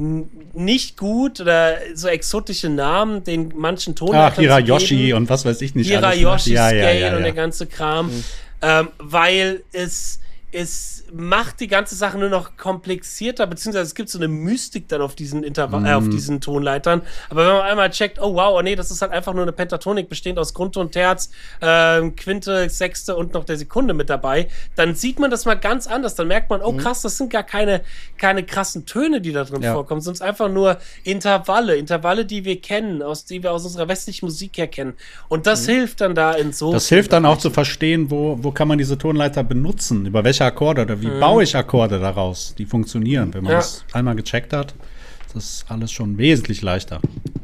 nicht gut oder so exotische Namen, den manchen Tonleitern Ach, Hirayoshi und was weiß ich nicht. Hirayoshi ja, Scale ja, ja, ja. und der ganze Kram. Mhm. Ähm, weil es es macht die ganze Sache nur noch komplizierter, beziehungsweise es gibt so eine Mystik dann auf diesen Intervall, mm. äh, auf diesen Tonleitern. Aber wenn man einmal checkt, oh wow, oh nee, das ist halt einfach nur eine Pentatonik, bestehend aus Grundton, Terz, äh, Quinte, Sechste und noch der Sekunde mit dabei, dann sieht man das mal ganz anders. Dann merkt man, oh krass, das sind gar keine, keine krassen Töne, die da drin ja. vorkommen, sondern einfach nur Intervalle, Intervalle, die wir kennen, aus die wir aus unserer westlichen Musik her kennen. Und das mm. hilft dann da in so. Das hilft dann auch zu verstehen, wo, wo kann man diese Tonleiter benutzen, über welche Akkorde oder wie mhm. baue ich Akkorde daraus, die funktionieren. Wenn man ja. das einmal gecheckt hat, das ist alles schon wesentlich leichter.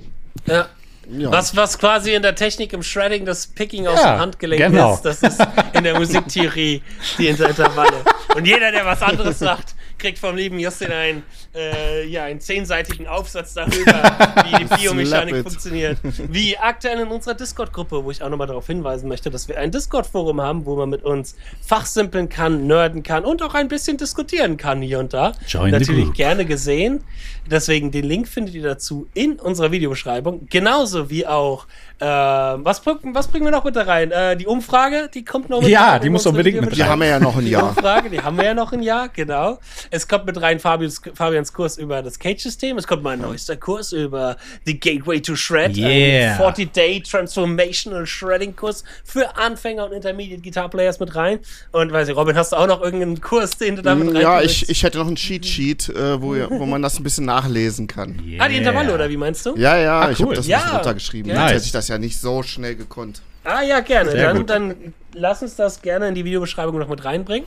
Ja. ja. Was, was quasi in der Technik im Shredding das Picking aus ja, dem Handgelenk genau. ist, das ist in der Musiktheorie die Intervalle. Und jeder, der was anderes sagt, kriegt vom lieben Justin einen, äh, ja, einen zehnseitigen Aufsatz darüber, wie die Biomechanik funktioniert. Wie aktuell in unserer Discord-Gruppe, wo ich auch nochmal darauf hinweisen möchte, dass wir ein Discord-Forum haben, wo man mit uns fachsimpeln kann, nerden kann und auch ein bisschen diskutieren kann hier und da. Join Natürlich gerne gesehen. Deswegen den Link findet ihr dazu in unserer Videobeschreibung. Genauso wie auch, äh, was, was bringen wir noch mit da rein? Äh, die Umfrage, die kommt noch mit Ja, rein die muss unbedingt mit rein. Die haben wir ja noch ein Die Jahr. Umfrage, die haben wir ja noch ein Jahr, genau. Es kommt mit rein Fabians, Fabians Kurs über das Cage-System. Es kommt mein neuester Kurs über The Gateway to Shred. Yeah. Ein vierzig-Day Transformational Shredding-Kurs für Anfänger und Intermediate Guitar Players mit rein. Und weiß ich, Robin, hast du auch noch irgendeinen Kurs, den du da mit rein Ja, ich, ich hätte noch ein Cheat-Sheet, äh, wo, wo man das ein bisschen nachlesen kann. Yeah. Ah, die Intervalle, oder wie meinst du? Ja, ja, ah, ich cool. habe das ja. ein bisschen runtergeschrieben. Ja. Jetzt Nice. hätte ich das ja nicht so schnell gekonnt. Ah, ja, gerne. Sehr Dann, gut. dann lass uns das gerne in die Videobeschreibung noch mit reinbringen.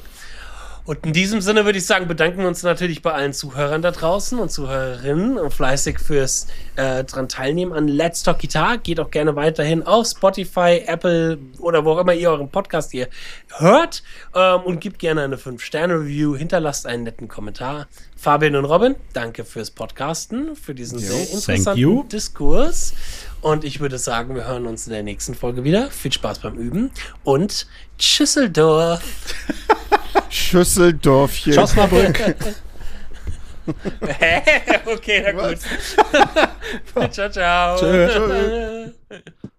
Und in diesem Sinne würde ich sagen, bedanken wir uns natürlich bei allen Zuhörern da draußen und Zuhörerinnen und fleißig fürs äh, dran teilnehmen an Let's Talk Guitar. Geht auch gerne weiterhin auf Spotify, Apple oder wo auch immer ihr euren Podcast hier hört ähm, und gebt gerne eine fünf Sterne Review, hinterlasst einen netten Kommentar. Fabian und Robin, danke fürs Podcasten, für diesen Jo, sehr thank interessanten you. Diskurs. Und ich würde sagen, wir hören uns in der nächsten Folge wieder. Viel Spaß beim Üben und Tschüsseldorf. Schüsseldorfchen. Osnabrück. Okay, na gut. Ciao, ciao. Tschö. Tschö.